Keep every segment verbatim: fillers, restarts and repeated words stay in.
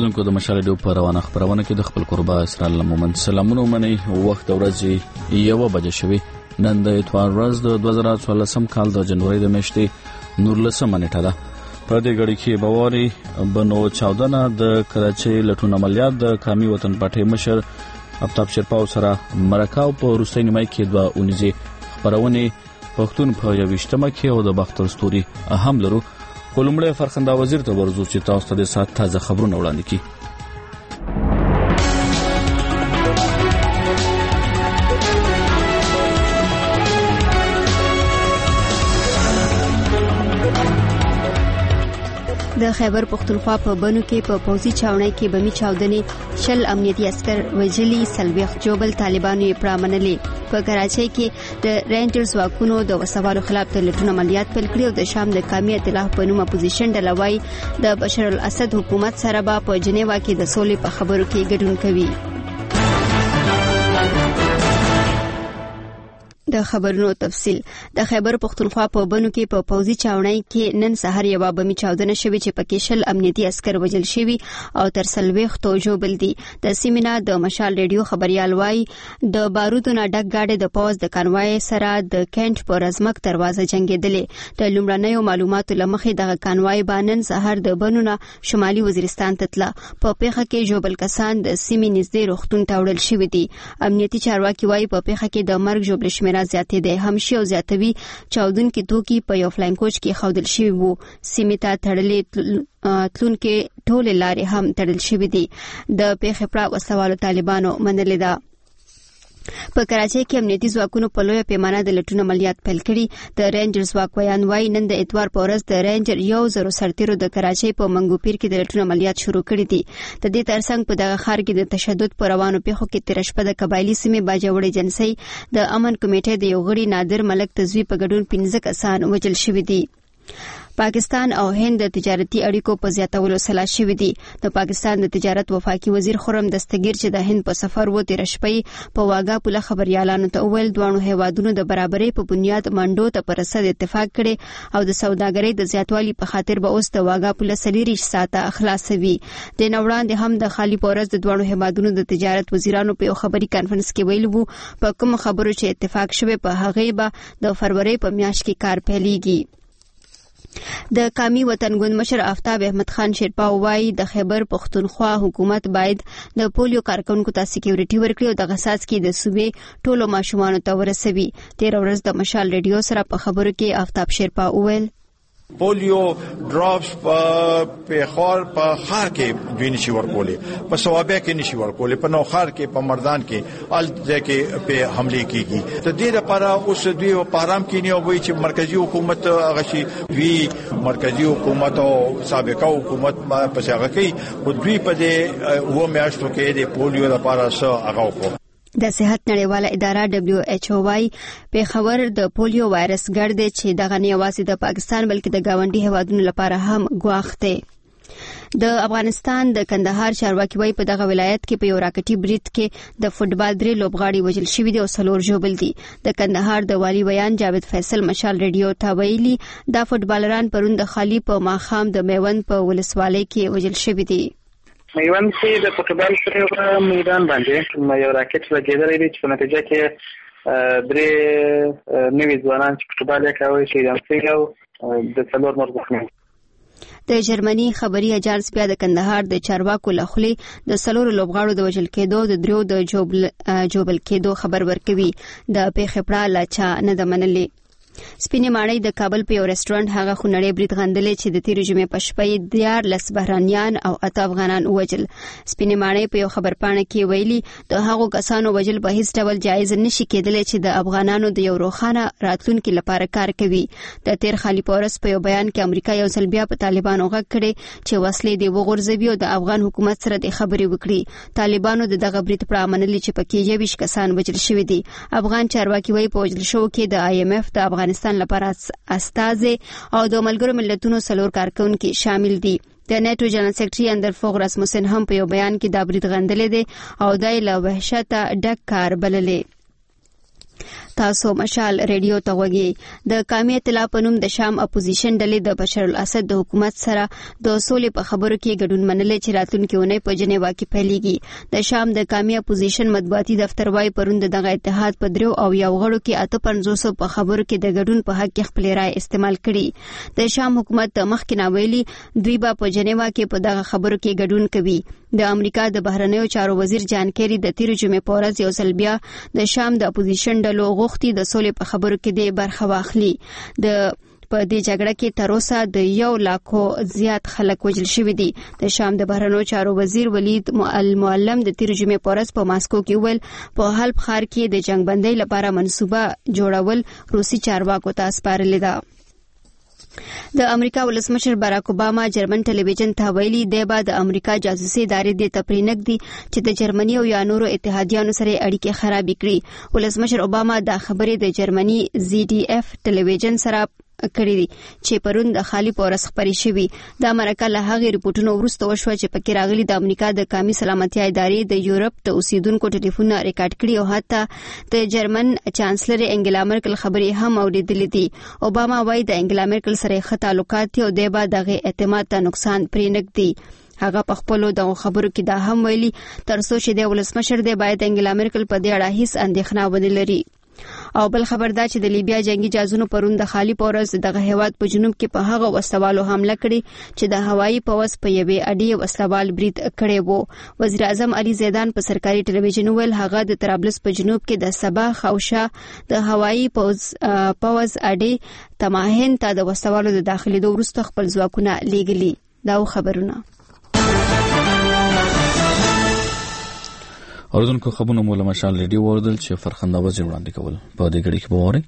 اوریدونکو د مشال ډیو په روانه خبرونه کې د خپل قربا اسرائیل مومن سلامونه مني وخت ورځي یو بجې شوي نن د اتوار ورځ د دوه زره څوارلسم کال د جنوري د میاشتې نورلسمه نیټه ده. په دې غړي کې بواري بنو چاودنه د کراچۍ لټون عملیات د قومي وطن پټي مشر افتاب شرپاو سره مرکاو په روسي نیمای کې دوه اونیزي خبرونه پښتون په یوشتمه کې او د بختر ستوري اهم لرو. کولمړې فرخنده وزیر ته ورزو چې تاسو ته د سات تازه خبرونه وړاندې کړي. د خیبر پختونخوا په بنو کې په پوزي چاونۍ کې بمی چاودنې شل امنیتي عسكر وجلي سلويخ جوبل طالبانو یې پرامنلې. په کراچۍ کې د رینجرز واکونو د وسوالو خلاف د لټون عملیات پیل کړي او د شام د قومي ائتلاف په نوم اپوزیشن ډله وايي د بشار الاسد حکومت سره به په جنیوا کې د سولې په خبرو کې ګډون کوي. د خبرونو تفصيل. د خیبر پختونخوا په بنو کې په پوزي چاونۍ کې نن سحر یو بمی چاودنه شوې چې پکې شل امنیتي عسكر وجل شوي او تر سلويخ توجو بل دي. د سیمینا د مشال ریډیو خبريال وای د بارودونو ډک گاډي د پوز د کانوای سره د کینټ پر ازمک دروازه جنگیدلې. د لومړنیو معلوماتو لمخې د کانوای بانن سحر د بنونه شمالي وزیرستان ته تله. په پیخه کې جوبل کسان د سیمې نږدې روختون ته وړل شوي دي. امنیتي چارواکي وای په پیخه کې د مرګ جوبل شمیره زیاتې ده همشي او زیاتوي چاودن کې توکي په یو فلاین کوچ کې خودل شوی وو. سیمه ته تړلې تلون کې ټول لارې هم تړل شوی دي. د پیښې پر وسوالو طالبانو منلې ده. په کراچۍ کې امنیتي ځواکونو په لویه پیمانه د لټون عملیات پیل کړي. د رینجرز واکویان وای نن د اتوار په ورځ د رینجر یو زرو سرتیرو د کراچۍ په منګوپیر کې د لټون عملیات شروع کړي دي. د دې ترڅنګ په دغه ښار کې د تشدد پر روانو پیښو کې تیر شپه د قبایلی سیمې باجوړې جنسي د امن کمیټې د یو غړي نادر ملک تزوی په ګډون پنځه کسان وژل شوي دي. پاکستان او هند د تجارتي اړیکو په زیاتولو سلا شوي دي. د پاکستان د تجارت وفاقي وزیر خرم دستگیر چې د هند په سفر و تیر شپې په واګه پوله خبريالانو ته ویل دوه هیوادونو د برابرۍ په بنیاد منډو ته پر رسید اتفاق کړي او د سوداګرۍ د زیاتوالي په خاطر به اوس د واګه پوله سلیریش ساته خلاصوي. د نوړاندې هم د خالی پورز د دوه هیوادونو د تجارت وزیرانو په خبري کانفرنس کې ویل وو په کوم خبرو چې اتفاق شوه په هغه به د فروری په میاشت کې کار پیلېږي. د قومي وطن ګوند مشر آفتاب احمد خان شیرپا وایي د خیبر پختونخوا حکومت باید د پولیو کارکونکو ته سکیورټي ورکړي او د غساس کې د صوبې ټولو ماشومانو ته ورسوي. تیر ورځ د مشال ریډیو سره په خبرو کې آفتاب شیرپا وویل پولیو ډراپس په خار په خار کې دوی نشي ورکولې په ثوابه کې نشي ورکولې په نو خار کې په مردان کې ال ځکه په حمله کیږي. ته دې لپاره اوس دوی په آرام کې نه وایي چې مرکزی حکومت غشي دوی مرکزی حکومت او سابقه حکومت په څنګه کوي او دوی په دې و میاشتو کې د پولیو لپاره څه هغه وکړي. د صحت نړیواله اداره دبليو ایچ او وايي په خبر د پولیو وایرس ګرد چې دغه نه یوازې د پاکستان بلکې د گاونډي هیوادونو لپاره هم ګواښ دی. د افغانستان د کندهار چارواکي وایي په دغه ولایت کې په یو راکټي برید کې د فوټبال درې لوبغاړي وژل شوي دي او څلور ژوبل دي. د کندهار د والي بیان جاوید فیصل مشال ریډیو ته ویلي دا فوټبالران پرون د خالی په ماخام د میوند په ولسوالۍ کې وژل شوي دي. میوند کې د فوټبال سره میدان باندې یو راکټ لګېدلی دی چې په نتیجه کې درې نوي ځوانان چې فوټبال یې کاوه شهیدان شوي او د څلور نور زخمي. د جرمني خبري اجانس بیا د کندهار د چارواکو لخوا د څلورو لوبغاړو د وژل کېدو د دریو د جوبل جوبل کېدو خبر ورکوي. د پیښې پړه لا چا نه ده منلې. سپینې ماڼۍ د کابل په یو رستورانت هغه خونړۍ برید غندلې چې د تیر جمعې په شپه دیار لس بهرانيان او اته افغانان وژل. سپینې ماڼۍ په یو خبرپاڼه کې ویلي د هغو کسانو وژل په هیڅ ډول جایز نشي کېدلی چې د افغانانو د یو روښانه راتلونکي لپاره کار کوي. د تیر خالی پورس په یو بیان کې امریکا یو ځل بیا په طالبانو غږ کړي چې وسلې دی وغورځوي او د افغان حکومت سره د خبرې وکړي. طالبانو د دغه برید پر عملي چې پکې یویش کسان وژل شوي دي. افغان چارواکي وایي په وژل شو کې د آی ایم ایف د افغانستان لپاره استازي او د ملګرو ملتونو څلور کارکونکي شامل دي. د نیټو جنرال سیکریټري اندر فوغ راسموسن هم په یو بیان کې دا برید غندلې دي او دای له وحشت ډک کار بللې. تاسو مشال ریډیو ته وګورئ. د قومي ائتلاف په نوم د شام اپوزیشن ډلې د بشار الاسد د حکومت سره د سولې په خبرو کې ګډون منلې چې راتلونکي اونۍ په جنیوا کې پیلېږي. د شام د قومي اپوزیشن مطبوعاتي دفتر وايي پرون دغه اتحاد په درو او یو غړو کې اته پنځوس په خبرو کې د ګډون په حق کې خپل رائے استعمال کړي. د شام حکومت مخکې ناویلي دوی به په جنیوا کې په دغه خبرو کې ګډون کوي. د امریکا د بهرنیو چارو وزیر جان کیری د تیر جمعې په ورځ یو ځل بیا د شام د اپوزیشن ډلو غوښتي د سولې په خبرو کې د برخه واخلي. د په دې جګړه کې تر اوسه د یو لاکو زیات خلک وژل شوي دي. د شام د بهرنیو چارو وزیر ولید المعلم د تیر جمعې په ورځ په ماسکو کې ویل په حلب ښار کې د جنگ بندۍ لپاره منصوبه جوړول روسي چارواکو ته سپارلې ده. د امریکا ولسمشر باراک اوباما جرمن ټلویزیون ته ویلي دی به د امریکا جاسوسي ادارې د تپرینک دي چې د جرمني او یا نورو اتحادیانو سره اړیکې خراب کړي. ولسمشر اوباما دا خبرې د جرمني زی ډي اف ټلویزیون سره کړی دي چې پرون د خالی پورس خبري شوی. د امریکا له هغې ریپورتونو وروسته وشو چې پکې راغلي د امریکا د قومي سلامتیا ادارې د یورپ د اوسیدونکو ټلیفونونه ریکارډ کړي او حتی د جرمن چانسلر انګلا مرکل خبرې هم اوریدلې دي. اوباما وايي د انګلا مرکل سره ښه تعلقات او د با دغه اعتماد ته نقصان پرې نږدي. هغه په خپل د خبرو کې دا هم ویلي تر څو چې د ولسمشر دی باید انګلا مرکل په دې اړه هیڅ اندېښنه ونه لري. او بل خبر دا چې د لیبیا جنگي جازونو پرون د خالی پورز دغه هیواد په جنوب کې په هغه وسلوالو حمله کړې چې د هوایي پوس په یوې اډې وسلوال برید کړی وو. وزیر اعظم علي زیدان په سرکاري ټلویزیون ویل هغه د طرابلس په جنوب کې د سبا خوشه د هوایي پوز پوز اډې تماهن ته د وسلوالو د داخلي وروسته خپل ځواکونه لیږلي. دا خبرونه اوردونکو خبرونه مولا مشال ریډیو وردل چې فرخنده وزیر وړاندې کول په دې غړي کې بووري.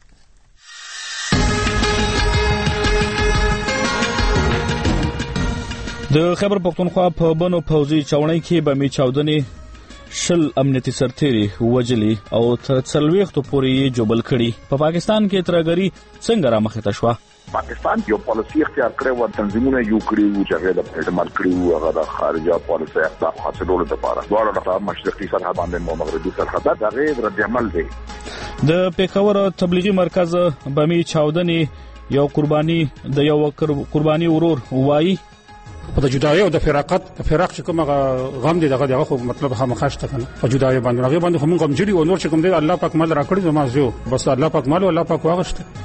د خیبر پختونخوا په بنو پوزي چاونۍ کې به می چاودنې شل امنیتي سرتيري وجلي او تر څلويختو پورې جوبل کړي. په پاکستان کې ترګری څنګه را مخه تشوا؟ پاکستان یو پالیسی اختیار کړی و، تنظیمونه یو کړی و چې هغه د استعمال کړی و، هغه د خارجه پالیسي اهداف حاصلولو لپاره دواړه د مشرقي سرحد باندې او مغربي سرحد د غیر رد عمل دی. د پیښور تبلیغي مرکز بمی چاودنې یو قرباني د یو قرباني ورور وایي په د جدایي او د فراقت د فراق چې کومه غم دي دغه دغه خو مطلب هم خاصه کنه په جدایي باندې هغه باندې هم غم جوړي او نور چې کوم دی الله پاک مال راکړي زما زو بس الله پاک مال او الله پاک واغشته.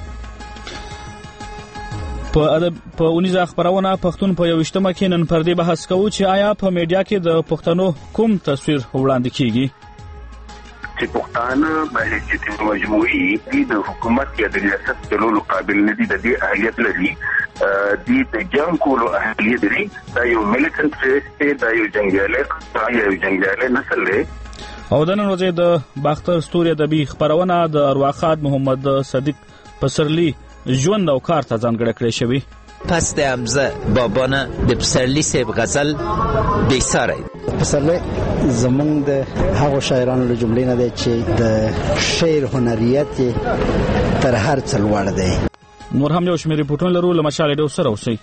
په ادب په اونیزه خبرونه پښتون په یو وشتمه کې نن پر دې بحث کوو چې آیا په میډیا کې د پښتنو کوم تصویر وړاندې کیږي چې پښتانه باندې چې مجموعي د حکومت یا د ریاست چلولو قابل نه دي، د دې اهلیت لري، د د جنگ کولو اهلیت لري، دا یو میلیټنټ فیس دی، دا یو جنگیالی دا یو جنگیالی نسل دی. او د نن ورځې د باختر ستوري ادبي خبرونه د ارواخاد محمد صدیق پسرلی ژوند او کار ته ځانګړی کړی شوی. پس د حمزه بابانه د پسرلی صاحب غزل بیساره. پسرلی زمونږ د هغو شاعرانو له جملې نه دی چې د شعر هنریت تر هر څه لوړ دی. نور هم یو شمېر ریپورټونه لرو، له مشال ډېو سره اوسئ.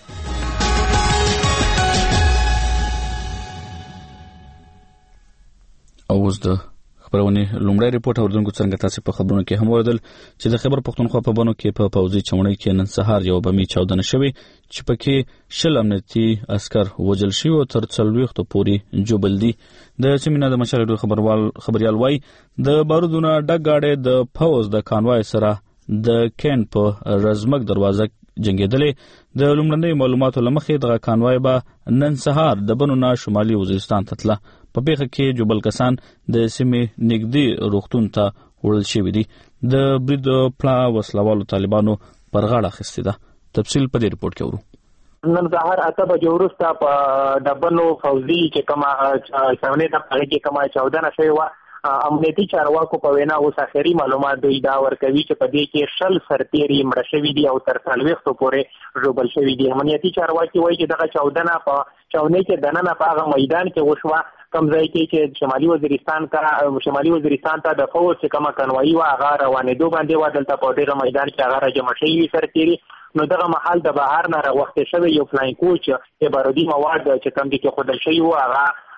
او اوس د خبرونه لومړی ریپورت اوردونکو څنګه تاسو په خبرونو کې هم وردل چې د خیبر پختونخوا په بنو کې په پوځي چمړی کې نن سهار یو بمي چاودنه شوې چې پکې شل امنیتي عسكر وژل شوي او تر څلويختو پورې جوبل دي. د سیمینار د مشر خبروال خبريال وای د بارودونه ډګ گاډي د فوز د کانوای سره د کین په رزمک دروازه جنگیدلې. د لومړنۍ معلوماتو لمخې د کانوای به نن سهار د بنو نه شمالي وزیرستان ته تله. په پیښه کې جوبل کسان د سیمې نږدې روغتون ته وړل شوي دي. د برید پلا وسلوالو طالبانو پر غاړه اخیستې ده. تفصیل په دې ریپورت کې ورو. نن سهار اته بجې وروسته په ډبنو فوزي چې کومه چاونۍ ده هغې کې کومه چاودنه شوې وه. امنیتي چارواکو په وینا اوس اخري معلومات دوی دا ورکوي چې په دې کې شل سرتیري مړه شوي دي او تر څلوېښتو پورې ژوبل شوي دي. امنیتي چارواکي وایي چې دغه چاودنه په چاونۍ کې دننه په هغه میدان کې وشوه کوم ځای کې چې شمالي وزیرستان کا شمالي وزیرستان ته د فوج چې کومه کنوایي وه هغه روانېدو باندې وه. دلته په ډېره میدان کې هغه راجمع شوي سرتیري. نو دغه محل د بهر نه راوخته شوی یو فلاین کوچ چې بارودي مواد چې کوم دي کې ښودل شوي وو هغه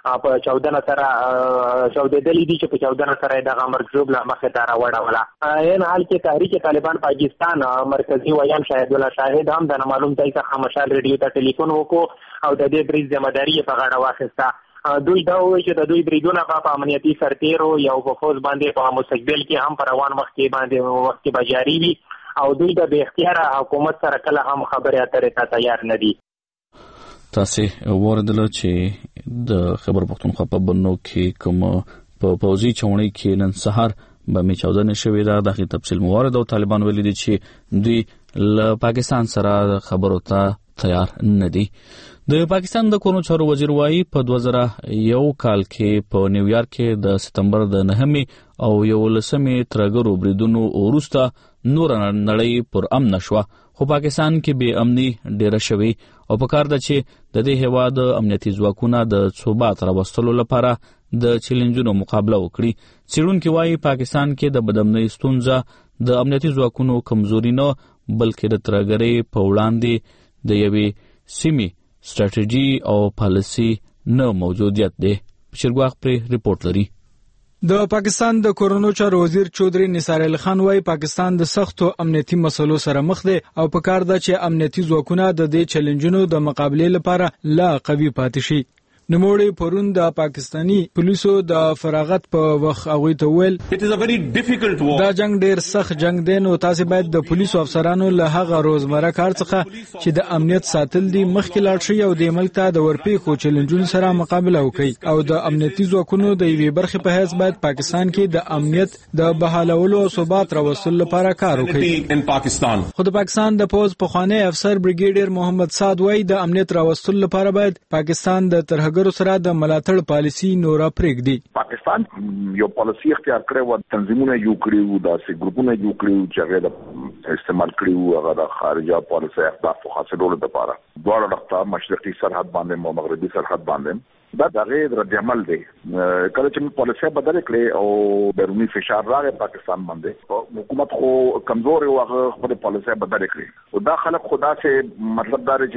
په چودنه سره چودېدلې دي چې په چودنه سره د مرګ ژوبله مخې ته راوړوله. این حال کې تحریک طالبان پاکستان مرکزی ویان شاهد الله شاهد هم د نامعلوم ځای څخه مشال ریډیو ته ټلیفون وکړو او د دې بریډ ذمہداري په غاړه واخیسته. دوی دا وایي چې د دوی بریدونه په امنیتي سرتیرو یا په فوج باندې په مستقبل کې هم پر روان وخت کې باندې وخت کې به جاري وي او دوی د بې اختیاره حکومت سره کله هم خبرې اترې ته تیار نه دي. تاسو وردل چې د خیبر پختونخوا په بنو کې کوم په پوزي چونړی کې نن سهار به می چودنه شوې ده. د تفصیل موارد او طالبان ویلي دي چې دوی له پاکستان سره خبرو ته تیار نه دي. د پاکستان د کورونو چارو وزیر وایي په دوه زره یو کال کې په نیویارک کې د سپتمبر د نهمې او یولسمې ترګرو بریدونو وروسته نور نړۍ پر امن شوه، خو پاکستان کې بې امني ډیره شوې او په کار ده چې د دې هیواد امنیتي ځواکونه د ثبات راوستلو لپاره د چیلنجونو مقابله وکړي. څېړونکي وایي پاکستان کې د بدامنۍ ستونزه د امنیتي ځواکونو کمزوري نه بلکې د ترګرۍ په وړاندې د یوې سیمې ستراتیژي او پالیسي نه موجودیت دی. شیرګواخ پر ریپورت لري. د پاکستان د کورونو چارو وزیر چودري نثار علي خان وايي پاکستان د سختو امنیتي مسلو سره مخ دی او په کار ده چې امنیتي ځواکونه د دې چیلنجونو د مقابلې لپاره لا قوي پاتې شي. نوموړي پرون د پاکستانی پولیسو د فراغت په وخت هغه ته ویل دا جنگ ډیر سخت جنگ دی نو تاسو باید د پولیسو افسرانو له هغه روزمره کار څخه چې د امنیت ساتل دي مخکې لاړ شي او د ملک ته د ورپېښو چیلنجونو سره مقابله وکړي او د امنیتي ځواکونو د یوې برخې په حیث باید پاکستان کې د امنیت د بحالولو او ثبات راوستلو لپاره کار وکړي. خو د پاکستان د پوز پخوانی افسر بریګیډیر محمد سعد وايي د امنیت راوستلو لپاره باید پاکستان د ترهګر سره د ملاتړ پالیسی نورا پرېږدي. پاکستان یو پالیسی اختیار کړی و، تنظیمونه جوړ کړي و، داسې ګروپونه جوړ کړي و چې هغه د استعمال کړي و هغه د خارجه پالیسي اهداف حاصلولو لپاره دواړه لخوا مشرقي سرحد باندې او مغربي سرحد باندې دا دغه رد عمل دی. کله چې پالیسي بدل کړي او بیرونی فشار راغی پاکستان باندې حکومت خو کمزور او هغه خپل پالیسي بدل کړي او دا خلک خدا سے مطلب دا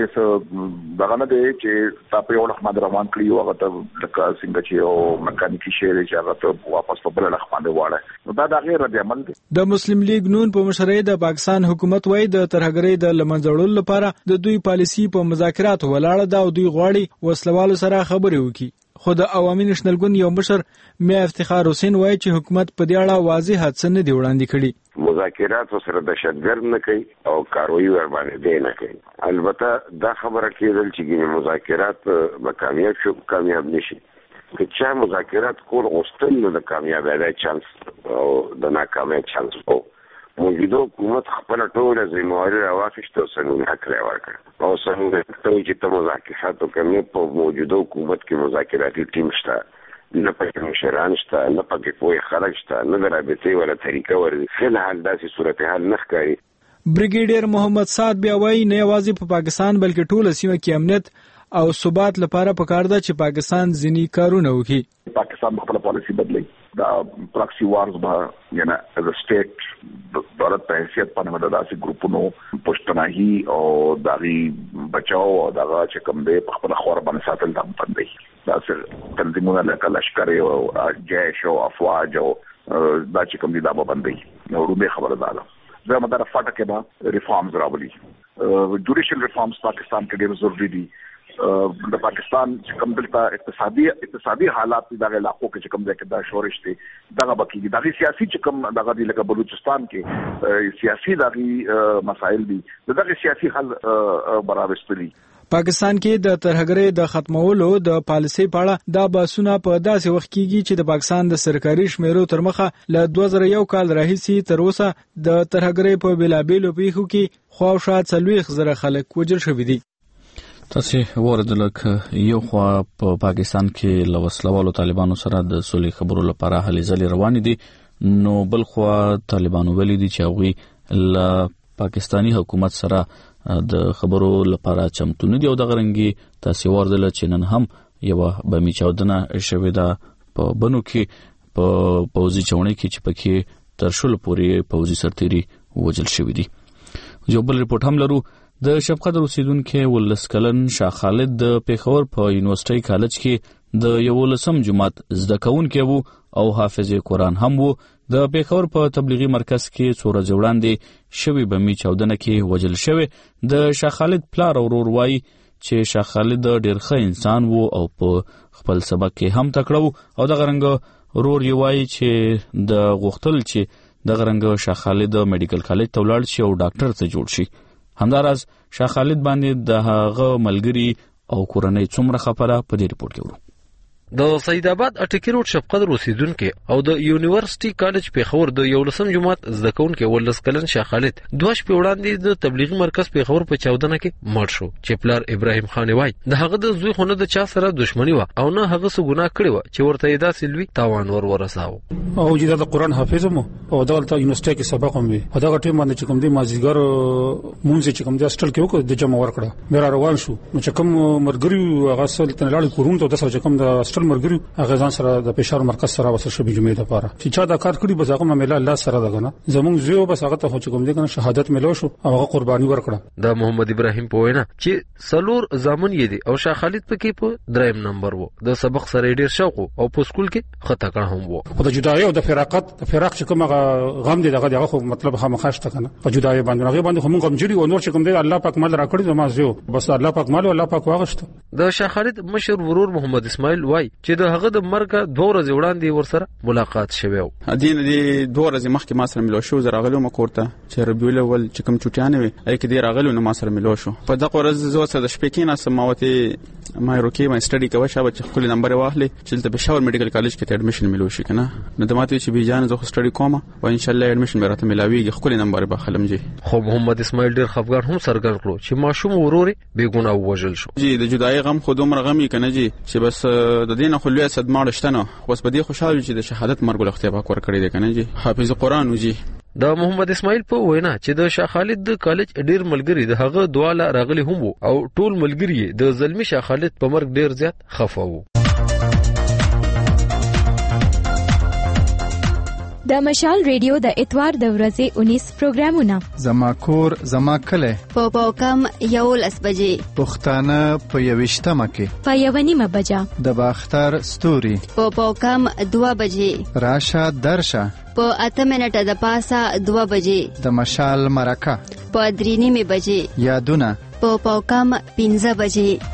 چې دغه نه دی چې تاسو یو لخت روان کړی هغه ته لکه څنګه چې او مکانیکی شیر چې هغه ته واپس په بل لخت باندې واړه نو دا دغه رد عمل دی. د مسلم لیگ نون په مشرۍ د پاکستان حکومت وايي د ترهګرۍ د لمنځړلو لپاره د دوی پالیسی په مذاکرات ولاړه ده او دوی غواړي وسلوالو سره خبرې وکړي. خو د عوامي نېشنل ګوند یو مشر میا افتخار حسین وایي چې حکومت په دې اړه واضح حادثه نه دی وړاندې کړي. مذاکرات سره د شدګر نه کوي او کاروي ور باندې دی نه کوي. البته دا خبره کېدل چې مذاکرات به کامیاب شو کامیاب نشي که چا مذاکرات کول غوښتل نو د کامیابۍ چانس او د ناکامۍ چانس وو. موجوده حکومت خپل ټول ذمہواری راواخیسته او سنون حق راوړ او سنون ته چې ته مذاکرات وکړې په موجوده حکومت کې مذاکراتي ټیم شته نه پکې مشران شته نه پکې کوئی خلک شته نه د رابطې ولا طریقه ور فل حال داسې صورتحال نه ښکاري. بریګیډیر محمد سعد بیا وایي نه یوازې په پاکستان بلکې ټول سیمه کې امنیت او ثبات لپاره پکار ده چې پاکستان ځینی کارونه وکړي. پاکستان خپل پالیسی بدلی دا پراکسی وارز به یعنی از سټیټ دولت په حیثیت باندې داسې ګروپونو پښتناهي او دغه بچاو او دغه چې کوم دی په خپل خور باندې ساتل دا باندې داسې تنظیمونه لکه لشکر او جیش او افواج او دا چې کوم دی دا باندې نو روبه خبره ده. زه مدار فاټه کې به ریفارمز راولي جوډیشل ریفارمز پاکستان کې ډېر ضروري دي. د پاکستان چې کوم دلته اقتصادي اقتصادي حالات دغه علاقو کې چې کوم ځای کې دا شورش دي دغه بکیږي دغه سیاسي چې کوم دغه دی لکه بلوچستان کې سیاسي دغه مسایل دي دغه سیاسي حل برابرستلي. پاکستان کې د ترهګرۍ د ختمولو د پالیسۍ په اړه دا بحثونه په داسې وخت کېږي چې د پاکستان د سرکاري شمیرو تر مخه له دوه زره یو کال راهیسې تر اوسه د ترهګرۍ په بېلابېلو پیښو کې خواوشا څلوېښت زره خلک وژل شوي دي. تاسو وردل ک یو خوا په پاکستان کې له وسلوالو طالبانو سره د سولې خبرو لپاره هلې ځلې روانې دي نو بل خوا طالبانو ویلي دي چې هغوی له پاکستانی حکومت سره د خبرو لپاره چمتو نه دي او د غرنګي تاسو وردل چې نن هم یو بمی چودنه شوې ده په بنو کې په پوزي چونې کې چې پکې تر شل پورې پوزي سرتيري وجل شوې دي. یو بل ریپورت هم لرو. د شفقت اوسیدونکو ولس کلن شاه خالد د پیښور په یونیورسيټي کالج کې د یو لسم جماعت زده کوونکی وو او حافظ قرآن هم وو. د پیښور په تبلیغي مرکز کې څو ورځې وړاندې شوی بمي چاودنه کې وژل شوی. د شاه خالد پلار ورور وایي چې شاه خالد ډېر ښه انسان وو او په خپل سبق کې هم تکړه وو او دغه رنګ ورور یې وایي چې د غوښتل چې دغه رنګ شاه خالد میډیکل کالج ته ولاړ شي او ډاکټر ته جوړ شي. همداراز شاه خالد باندې د هغه ملګری او کورنۍ څومره خبره په دې ریپورت کې ورو. د سید آباد اټکی روډ شفقت اوسیدونکو او د یونیورسيټي کالج پیښور د یولسم جماعت زده کوونکو ولس کلن شاه خالد دوه شپې وړاندې د تبلیغي مرکز پیښور په چاودنه کې مړ شو چې پلار ابراهیم خان وای د هغه د زوی خونه د چا سره دښمنی و او نه هغه څه ګناه کړی و چې ورته یې داسې لوی تاوان ور ورساو. او چې د قرآن حافظ مو او دغه یونیورسيټي کې سبق هم وي او دغه ټیم باندې چې کوم دی مازیګر مونږ چې کوم دی هاستل کې وکړ د جمع ورکړه مې روان شو نو چې کوم مرګري هغه سل تنلاړ کورون ته د سره چې کوم د هاستل مرګري هغه ځان سره د پېښور مرکز سره وسه شو بجمعې لپاره چې چا دا کار کړی بس هغه معاملې الله سره دغه نه زمونږ زیو بس هغه ته چې کوم دی کنه شهادت ملو شو او هغه قرباني ورکړه. د محمد ابراهیم په وینا چې سلور زامن یې دي او شاه خالد پکې په دریم نمبر وو. د سبق سره ډیر شوق او په سکول کې خطا کړه هم وو. خو د جدای او د فراقت د فراق چې کومه غم دی دغه دغه خو مطلب هم خاصه کنه په جدای باندې هغه باندې هم غم جوړي او نور چې کوم دی الله پاک مال راکړي زما زیو بس الله پاک مال او الله پاک واغشته. د شاه خالد مشر ورور محمد اسماعیل وای چې د هغه د مرګ دوه ورځې وړاندې ورسره ملاقات شوی و. دین دې دوه ورځې مخکې ما سره ملو شو زه راغلم مکورته چې ربيع الاول چې کوم چټیانه وي اې کې دې راغلو نو ما سره ملو شو. په دغه ورځ زه سره د شپې کې ناسم ماوته ما روکي ما سټډي کوي شابه چې خپل نمبر واخلي چې ته پېښور میډیکل کالج کې ته اډمیشن ملو شي کنه نو د ماته چې بیجان زه سټډي کوم او ان شاء الله اډمیشن به راته ملاويږي خپل نمبر به خلم جي. خو محمد اسماعیل ډیر خفګان هم سرګر کړو چې ماشوم وروري بے ګناه وژل شو. جی د جدای غم خو دومره غمي کنه جی چې بس د دینه خو لوی صدمه شته بس په دې خوشاله چې د شهادت مرګ له اختیار ور کړی دی کنه جی حافظ قرآن وجي. د محمد اسماعیل په وینا چې د شاه خالد د کالج ډیر ملګری د هغه دواله راغلي هم او ټول ملګری د زلمی شاه خالد په مرګ ډیر زیات خفه وو. د مشال ریډیو د اتوار د ورځې انیس پروګرامونه زما کور زما کله په پاوکم یو لس بجې پښتانه په یوشتمه کې په یو نیمه بجه د باختر ستوري په پاوکم دوه بجې راشه درشه په اته منټه د پاسه دوه بجې د مشال مرکه په درې نیمه بجې یادونه په پاوکم پنځه بجې.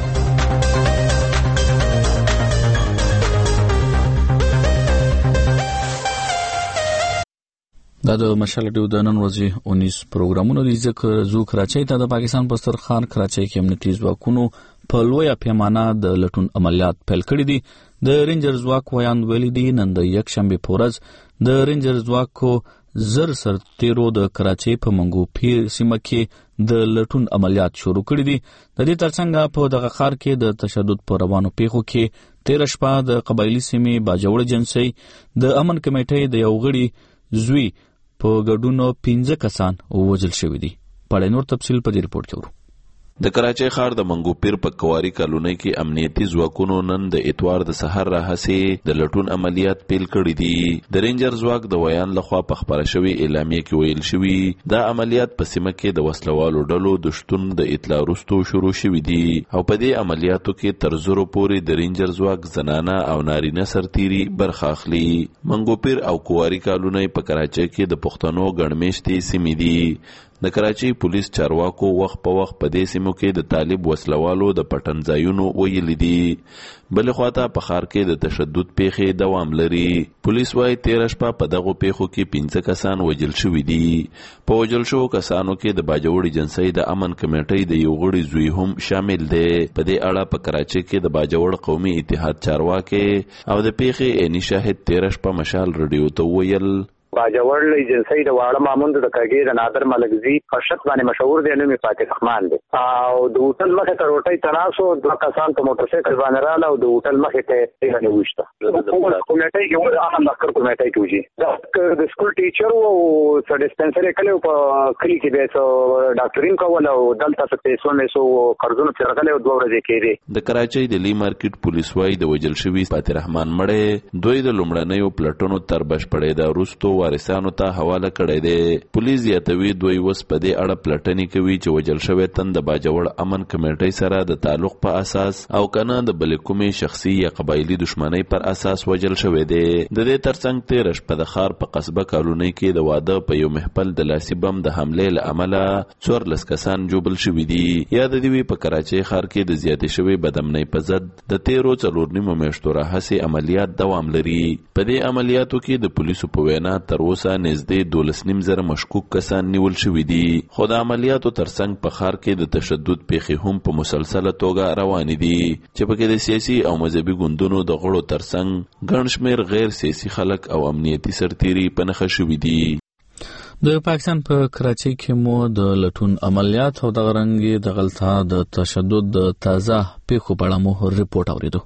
دا د مشال ډیو د نن ورځې انیس پروګرامونو دي ځکه زو کراچۍ ته د پاکستان په سترخان کراچۍ کې امنیتي ځواکونو په لویه پیمانه د لټون عملیات پیل کړي دي. د رینجر ځواک ویان ویلي دي نن د یک شنبه په ورځ د رینجر ځواکو زر سرتیرو د کراچۍ په منګو پیر سیمه کې د لټون عملیات شروع کړي دي. د دې ترڅنګ په دغه ښار کې د تشدد په روانو پیښو کې تیر شپه د قبایلی سیمې باجوړ جنسي د امن کمیټې د یو غړي زوی په ګډونو پنځه کسان وژل شوي دي. په نور تفصیل په دې ریپورت کې ورو. د کراچۍ ښار د منګو پیر په کواری کالونۍ کې امنیتي ځواکونو نن د اتوار د سحر راهسې د لټون عملیات پیل کړي دي. د رینجر ځواک د ویان لخوا په خبره شوی اعلامیه کې ویل شوی دا عملیات په سیمه کې د وسلوالو ډلو د شتون د اطلاع وروسته شروع شوي دي او په دې عملیاتو کې تر زرو پورې د رینجر ځواک زنانه او نارینه سرتیري برخه اخلي. منګو پیر او کواری کالونۍ په کراچۍ کې د پښتنو ګڼمېشتې سیمې دي. د کراچۍ پولیس چارواکو وخت په وخت په دې سیمو کې د طالب وسلوالو د پټن ځایونو ویلي دي. بل خواته په ښار کې د تشدد پیښې دوام لري. پولیس وايي تیر شپه په دغه پیښو کې پنځه کسان وژل شوي دي. په وژل شوو کسانو کې د باجوړ جنسي د امن کمیټې د یو غړي زوی هم شامل دی. په دې اړه په کراچۍ کې د باجوړ قومي اتحاد چارواکي او د پیښې عیني شاهد تیر شپه مشال رادیو ته ویل باجوړ ایجنسی د واړه مامون د کاګیر نادر ملکزی قشت باندې مشهور دی نو می فاتح رحمان دی او د هوټل مخه ته روټي تناسو د کسان په موټر سایکل باندې رااله او د هوټل مخه ته یې نه وښته کومټي یو اهم لکر کومټي کوجی دا د سکول ټیچر او څه ډیسپنسری کله په کلی کې به څو ډاکټرین کول او دلته څه پیسو مې سو قرضونه ترغله او دوه ورځې کېږي. د کراچۍ د لی مارکیټ پولیس وايي د وجل شوی فاتح رحمان مړې دوی د لومړنیو پلټونو تر بشپړې د روستو وارثانو ته حواله کړی دی. پولیس یاتوي دوی وس په دې اړه پلټنې کوي چې وجل شوی تن د باجوړ امن کمیټې سره د تعلق په اساس او کنه د بلې کومې شخصي یا قبایلی دښمنۍ پر اساس وجل شوی دی. د دې ترڅنګ تیر شپه د ښار په قصبه کالونۍ کې د واده په یو محفل د لاسي بم د حملې له امله څوارلس کسان جوبل شوي دي. یاد دی وی په کراچۍ ښار کې د زیاتې شوی بدامنۍ په ضد د تیرو څلور نیمو میاشتو راهیسې عملیات دوام لري. په دې عملیاتو کې د پولیسو په وینا تر اوسه نږدې دولس نیم زره مشکوک کسان نیول شوي دي. خو د عملیاتو ترڅنګ په ښار کې د تشدد پیښې هم په مسلسله توګه روانې دي چې پکې د سیاسي او مذهبي ګوندونو د غړو ترڅنګ ګڼ شمېر غیر سیاسي خلک او امنیتي سرتیري په نښه شوي دي. د پاکستان په کراچۍ کې مو د لټون عملیات او د غرنګي د غلطه د تشدد د تازه پیښو په اړه مو ریپورت اوریدو.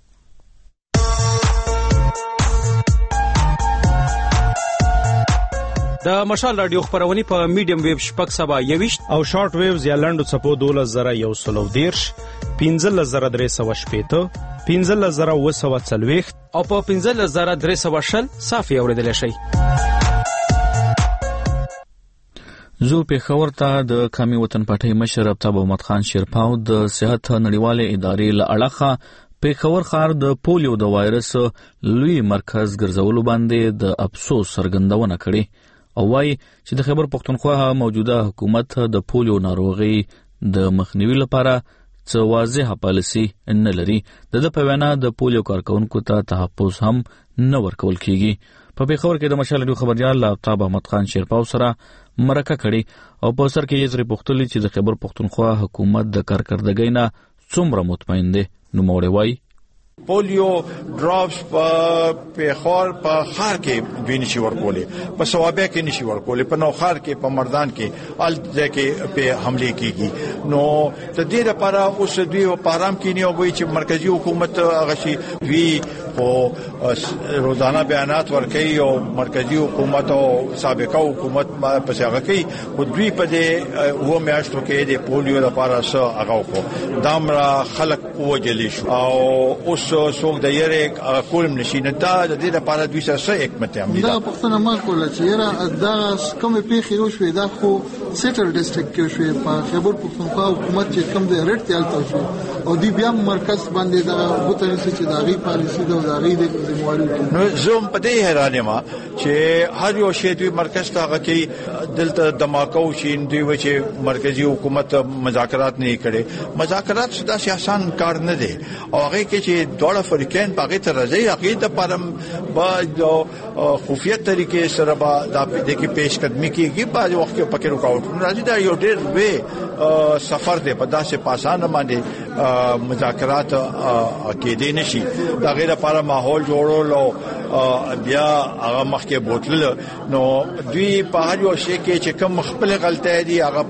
د مشال رادیو خبرونه په میډیم ویو شپږ سبا یويشت او شارټ ویوز یا لنډو چپو دوله زره یو سلو دیرش پنځه زره درې سو شپېته پنځه زره اوه سو څلوېښت او په پنځه زره درې سو شل صافي اوریدل شي. زو پیښور ته د قومي وطن پارټۍ مشر افتا محمد خان شیرپاو د صحت نړیواله ادارې له اړخه پیښور ښار د پولیو د وایرس لوی مرکز ګرځولو باندې د افسوس څرګندونه کړې او وايي چې د خیبر پښتونخوا موجوده حکومت د پولیو ناروغي د مخنیوي لپاره څه واضح پالیسي نه لري. د د په وینا د پولیو کارکونکو ته تحفظ هم نه ورکول کیږي. په پیښور کې د مشال رادیو خبريال افتا محمد خان شیرپاو سره مرکه کړي او په سر کې یې زری پختلی چې د خیبر پښتونخوا حکومت د کارکردګۍ نه څومره مطمئن دي. نو موړی وای پولیو ډراپس په پیښور په خار کې دوی نشي ورکولې، په ثوابه کې نشي ورکولې، په نوخار کې په مردان کې ال ځکه په حمله کېږي. نو د دې لپاره اوس دوی په آرام کې نه وایي چې مرکزی حکومت هغه شي دوی او روزانه بیانات ورکوي او مرکزی حکومت او سابقه حکومت په څنګه کوي او دوی په دې و میاشتو کې د پولیو لپاره څه هغه کو دامرا خلق وجلی شو او اوس څوک د یره کولم نشي نه دا د دې لپاره دوی سره حکمت عملی دا پښتنه ما کوله چې یره دا کوم پیښې وشوي دا خو سیټل ډیسټریکټ کې شوی په خیبر پښتونخوا حکومت چې کوم د ریټ تیالته شو او دی بیا مرکز باندې دا غوته نشي چې دا غي پالیسی دا غي د ذمہواری نو زوم په دې حیرانه ما چې هر یو شی دوی مرکز ته غکي دلته دماکو شین دوی و چې مرکزی حکومت مذاکرات نه کړي. مذاکرات سدا شي آسان کار نه دي او هغه کې چې دوړه فریقین پاګه ته راځي عقیده پرم با خفیه طریقې سره با د دې پیش قدمی کیږي په وخت کې پکې رکاوټ راځي دا یو ډېر وې سفر دی په داسې پاسانه باندې مذاکرات کېدې نشي. دا غیر لپاره ماحول جوړول او بیا هغه مخکې بوتل نو دوی په هر یو شی کې چې کوم خپل غلطۍ دي هغه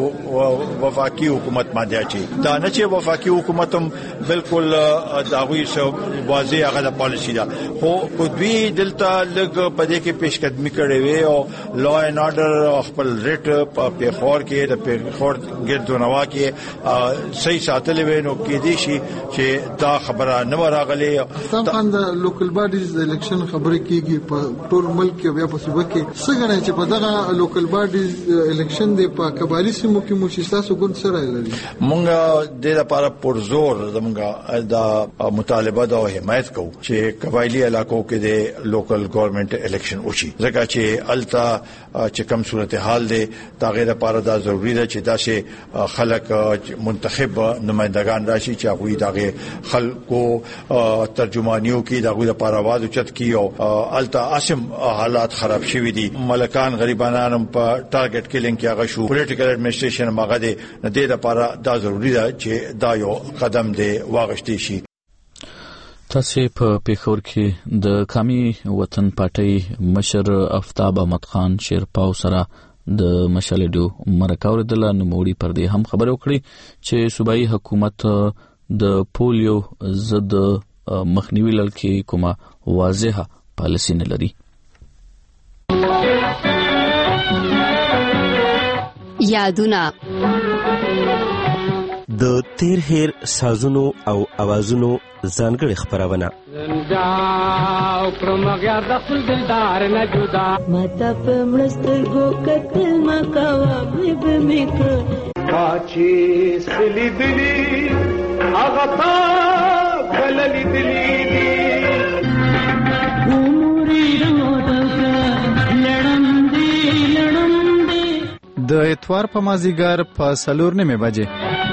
په وفاقي حکومت باندې اچي. دا نه چې وفاقي حکومت هم بالکل داوی سو واضح هغه د پالیسی دا خو کو دوی دلته لګ پدې کې پیش قدمی کړي وي او لا اینڈ آرډر خپل ریټ په پیښور کې د پیښور ګردونوا کې صحیح ساتل وي نو کې دي شي چې دا خبره نه راغلي. تاسو د لوکل باډیز د الیکشن خبرې کیږي په ټول ملک کې بیا په صوبه کې څنګه چې په دغه لوکل باډیز الیکشن د په قبایلی سیمو کې مؤسساتو ګوند سره لري. مونږ د لپاره پرزور زمونږ د مطالبه دا حمایت کوو چې قبایلی علاقو کې د لوکل ګورنمنت الیکشن وشي ځکه چې التا چې کوم صورتحال دی دا غیر لپاره دا ضروری ده چې دا شي خلک منتخب نمائندگان راشي چې هغه دغه خلکو ترجمانیو کې دغه لپاره आवाज اوچت کی او التا اسم حالات خراب شوي دي. ملکان غریبانان په ټارګټ کیلینګ کې هغه شو پولیټیکل ایڈمنسټریشن ماغه دي نه د لپاره دا ضروری ده چې دا یو قدم دی واغشتي شي. تاسو په پیښور کې د قومي وطن پارټۍ مشر افتاب احمد خان شیرپاو سره د مشالډو مرکاور د لنموړي پر دې هم خبرو کړې چې صوبایي حکومت د پولیو ضد مخنیوي لکه کومه واضحه پالیسی نه لري. یادونه د تیر هیر سازونو او اوازونو ځانګړي خپرونه زنده پرمغیار د خپل دلدار نه جدا ماته په مړسترګو کتل ما کاوه به میکړه پاچی سلی دلی هغه تا کللی دلی دی عمرې روټه لړم دی لړم دی د اتوار په مازیګر په سلور نیمه بجې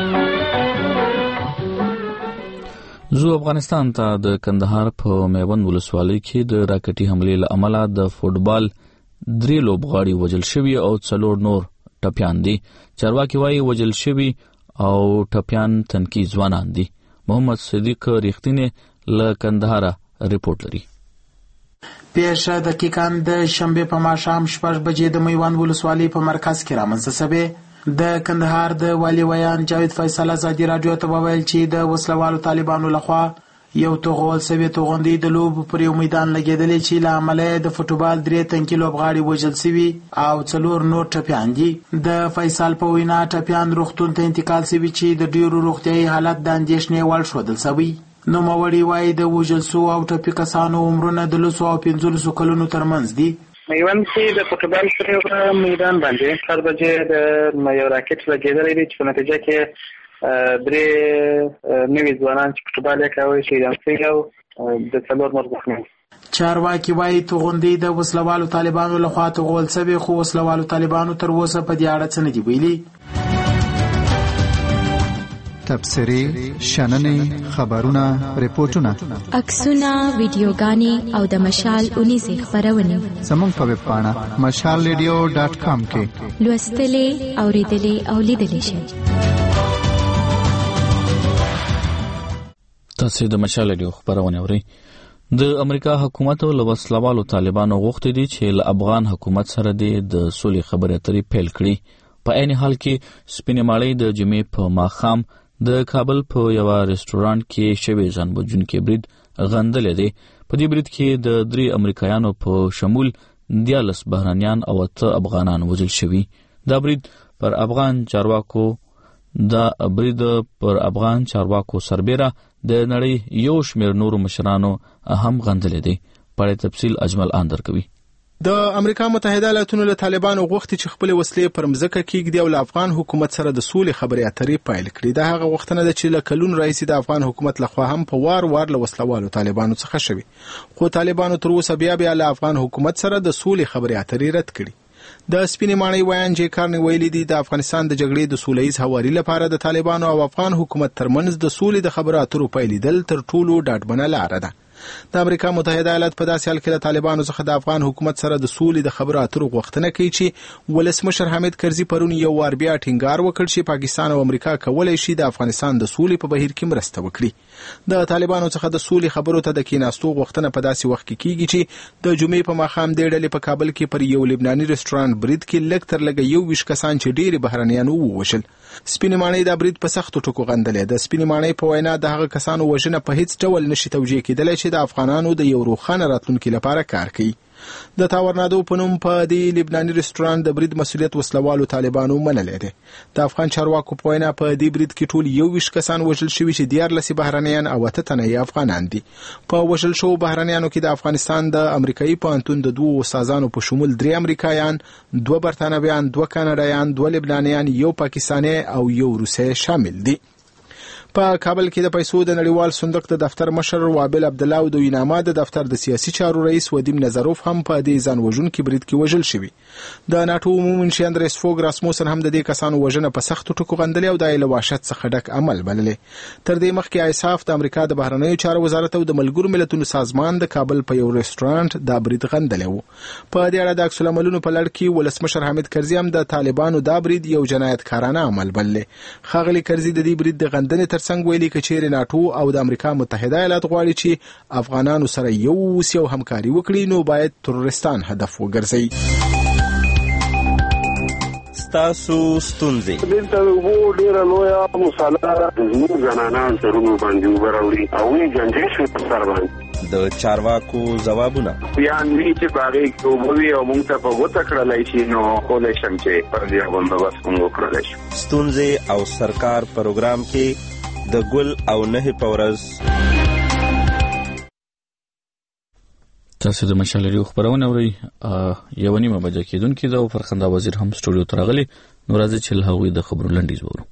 زو افغانستان ته د کندهار په میوند ولسوالۍ کې د راکټي حملې له امله د فوټبال درې لوبغاړي وژل شوي او څلور نور ټپیان دي. چارواکي وايي وژل شوي او ټپیان تنکي ځوانان دي. محمد صدیق ریښتینی له کندهار ریپورت لري. پیښه دقیقاً د شنبه په ماښام شپږ بجې د میوند ولسوالۍ په مرکز کې رامنځته شوه. د کندهار د والي ویان جاوید فیصل ازادي رادیو ته وویل چې د وسلوالو طالبانو لخوا یو توغول سوي توغندي د لوب پر یو میدان لګیدلې چې له عمله د فوټبال درې تنکي لوبغاړي وژل شوي او څلور نور ټپیان دي. د فیصل په وینا ټپیان روغتون ته انتقال شوي چې د ډیرو روغتیايي حالت د اندېښنې وړ ښودل شوی. نوموړي وایي د وژل شوو او ټپي کسانو عمرونه د لسو او پنځلسو کلونو ترمنځ دي. میوند کې د فوټبال پر یو میدان باندې چار بجې د یو راکټ لګېدلی دی چې په نتیجه کې درې نوي ځوانان چې فوټبال یې کاوه شهیدان شوي او د څلور نور زخمي. چارواکي وایي توغندۍ د وسلوالو طالبانو لخوا توغول شوې خو وسلوالو طالبانو تر اوسه په دې اړه څه نه دي ویلي. تبصرې، شننې، خبرونه، ریپورتونه، عکسونه، ویډیوګانې او د مشال اونیزې خپرونې زموږ په ویب پاڼه مشال ریډیو ډاټ کام کې لوستلې، اوریدلې او لیدلې شئ. تاسو د مشال ریډیو خبرونه اورئ. د امریکا حکومت له وسلوالو طالبانو غوښتي دي چې له افغان حکومت سره د سولې خبرې اترې پیل کړي. په عین حال کې سپینې ماړۍ د جمعې په ماښام د کابل په یو رستورانت کې شوی ځان وژونکی برید غندلې دی. په دې برید کې د درې امریکایانو په شمول دیالس بهرانيان او اته افغانان وژل شوي. دا برید پر افغان چارواکو دا برید پر افغان چارواکو سربېره د نړۍ یو شمېر نورو مشرانو هم غندلې دی. په تفصیل اجمل اندر کوي. د امریکا متحده ایالاتونو له طالبانو غوښتي چې خپل وسلې پر مځکه کېږدي او له افغان حکومت سره د سولې خبرې اترې پیل کړي. دا هغه غوښتنه ده چې له کلونو راهیسې د افغان حکومت لخوا هم په وار وار له وسلوالو طالبانو څخه شوي، خو طالبانو تر اوسه بیا بیا له افغان حکومت سره د سولې خبرې اترې رد کړي. د سپینې ماڼۍ ویان جې کارني ویلي دي د افغانستان د جګړې د سولهییز هواري لپاره د طالبانو او افغان حکومت ترمنځ د سولې د خبرو اترو پیلېدل تر ټولو ډاډمنه لاره ده. د امریکا متحده ایالات په داسې حال کې له طالبانو څخه د افغان حکومت سره د سولې د خبرو اترو غوښتنه کوي چې ولسمشر حامد کرزي پرون یو وار بیا ټینګار وکړ چې پاکستان او امریکا کولای شي د افغانستان د سولې په بهیر کې مرسته وکړي. د طالبانو څخه د سولې خبرو ته د کیناستو غوښتنه په داسې وخت کې کیږي چې د جمعې په ماښام د ډلې په کابل کې پر یو لبناني رستورانت برید کې لږ تر لږه یو ویشت کسان چې ډېری بهرنیان ووژل. سپینې ماڼۍ د برید په سختو ټکو غندلې. د سپینې ماڼۍ په وینا د هغه کسانو وژنه په هیڅ ډول نشي توجیه کېدلی چې د افغانانو د یو روښانه راتلونکي لپاره کار کوي. د تاورنادو په نوم په دې لبناني رستورانت د برید مسؤلیت وسلوالو طالبانو منلې ده. د افغان چارواکو په وینا په دې برید کې ټول یو ویشت کسان وژل شوي چې دیارلس بهرنیان او اته تنه افغانان دي. په وژل شوو بهرنیانو کې د افغانستان د امریکایي پوهنتون د دوه استادانو په شمول درې امریکایان، دوه برتانویان، دوه کاناډایان، دوه لبنانیان، یو پاکستاني او یو روسي شامل دي. په کابل کې د پیسو د نړیوال صندوق د دفتر مشر وابل عبد الله او د ویناما د دفتر د سیاسي چارو رئیس ودیم نظروف هم په دې ځان وژونکي برید کې وژل شوي. د ناتو عمومي منشي اندریس فوګ راسموسن هم د دې کسانو وژنه په سختو ټکو غندلې او د له وحشت څخه ډک عمل بللې. تر دې مخکې ایساف د امریکا د بهرنیو چارو وزارت او د ملګرو ملتونو سازمان د کابل په یو رستورانت د برید غندلې وو. په دې اړه د عکس العملونو په لړ کې ولسمشر حامد کرزي هم د طالبانو د برید یو جنایتکارانه عمل بللې. خاغلی کرزي د دې برید د غندنې ترڅنګ ویلي چې ناتو او د امریکا متحده ایالات غواړي چې افغانانو سره یو سیو همکاري وکړي نو باید تروریستان هدف وګرځي. ستاسو ستونزې دلته وو ډیره لویه مساله د زموږ زنانان سرونو باندې وراوړي او یې جنجې شوې په سر باندې د چارواکو ځوابونه یا نه چې باغې کوموي او موږ ته په وته کړلای شي نو خو شم چې پر دې باندې بس کوم وکړل شي ستونزې او سرکار پروګرام کې د ګل او نه پورز تاسو د مشال ریو خبرونه اورئ یو نیمه بجې کېدونکې د فرخنده وزیر هم سټوډیو ته راغلی نو راځي چې له هغوی د خبرو لنډیز وورو.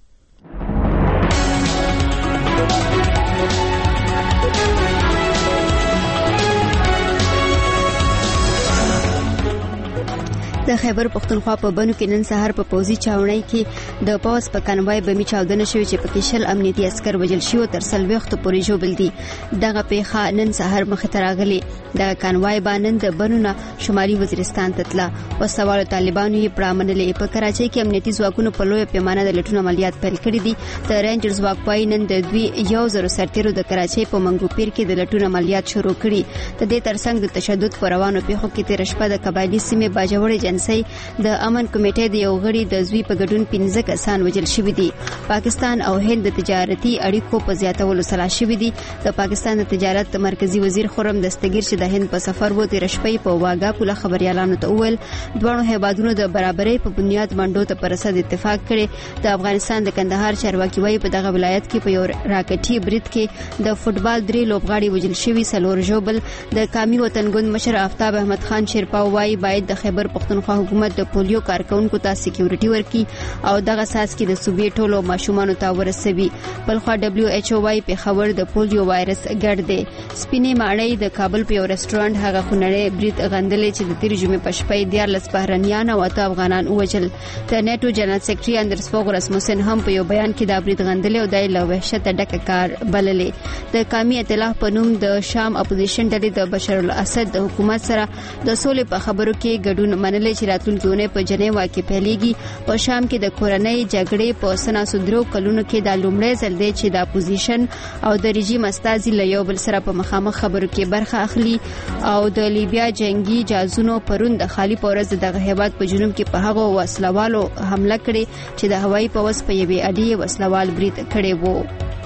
د خیبر پختونخوا په بنو کې نن سهار په پوزي چاونۍ کې د پاس په کنوای بمی چاودنه شوې چې پکې شل امنیتي عسكر وژل شو تر سلويخت پورې جوړ دي. دغه پیښه نن سهار مخ ته راغلي. د کنوای باندې د بنونه شمالي وزیرستان ته تله او سوال طالبانو یې پرامنلې په کراچۍ کې امنیتي ځواکونو په لوی پیمانه د لټون عملیات پیل کړي دي. د رینجر ځواک پای نن د دوی یو زر سرتیرو د کراچۍ په منګوپیر کې د لټون عملیات شروع کړي. د دې ترڅنګ د تشدد پر روانو پیښو کې تیر شپه د قبایلی سیمې باجوړې جنسي د امن کمیټې د یو غړي د زوی په ګډون پنځه کسان وژل شوي دي. پاکستان او هند د تجارتي اړیکو په زیاتولو سره شوي دي. د پاکستان د تجارت مرکزی وزیر خرم دستگیر چې د هند په سفر وو تیر شپه په واګا پوله خبريالانو ته وویل دوه هیوادونو د برابرۍ په بنیاد منډو ته پرسد اتفاق کړي. د افغانستان د کندهار چارواکي وایي په دغه ولایت کې په یو راکټي برید کې د فوتبال درې لوبغاړي وژل شوي سلور جوبل. د قومي وطنګوند مشر آفتاب احمد خان شیرپا وایي باید د خیبر پختونخوا حکومت د پولیو کارکونکو ته سکیورټي ورکړي او دغه ساس کې د صوبې ټولو ماشومانو ته ورسوي. بلخوا دبليو ایچ او وايي پیښور د پولیو وایرس ګډ دی. سپینې ماڼۍ د کابل په یو رستورانت هغه خونړی برید غندلې چې د تیر جمعې په شپه دیارلس بهرنیان او اته افغانان وژل. د نیټو جنرال سیکریټري اندرس فوګ رسموسن هم په یو بیان کې د برید غندلې او د له وحشت ډک کار بللې. د قومي ائتلاف په نوم د شام اپوزیشن ډلې د بشار الاسد د حکومت سره د سولې په خبرو کې ګډون منلې چې راتلونکي اونۍ په جنیوا کې پیلېږي. په شام کې د کورنۍ جګړې په سناسو درو کلونو کې د لومړی ځل دی چې د اپوزیشن او د رژیم استازي له یو بل سره په مخامخ خبرو کې برخه اخلي. او د لیبیا جنگي جازونو پرون د خالی پورز دغه هیواد په جنوب کې په هغه وسلوالو حمله کړې چې د هوایي پوس په یوې اډې وسلوال برید کړی وو.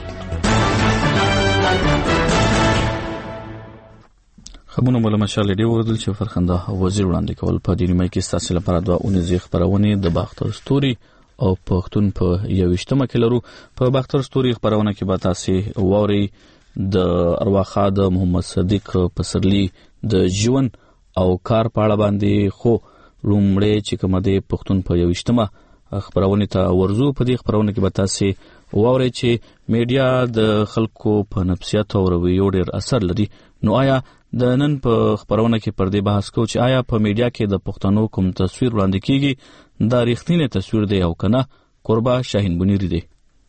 خبرونه مولا مشال دی وردل چې فرخنده وزیر وړاندې کول په دې نیمه کې ستاسو لپاره دوه اونیزې خبرونه د باختر ستوري او پښتون په یوشتمه کې لرو. په باختر ستوري خبرونه کې به تاسو ووري د ارواخا د محمد صدیق پسرلی د ژوند او کار په اړه باندې خو لومړی چې کومه د پښتون په یوشتمه خبرونه ته ورزو. په دې خبرونه کې به تاسو ووري چې میډیا د خلکو په نفسیات او رویو ډېر اثر لري. نو آیا د نن په خبرونه کې پر دې بحث کوو چې آیا په میډیا کې د پښتنو کوم تصویر وړاندې کیږي دا ریښتینی تصویر دی او کنه؟ قربا شاهین بنيري دی.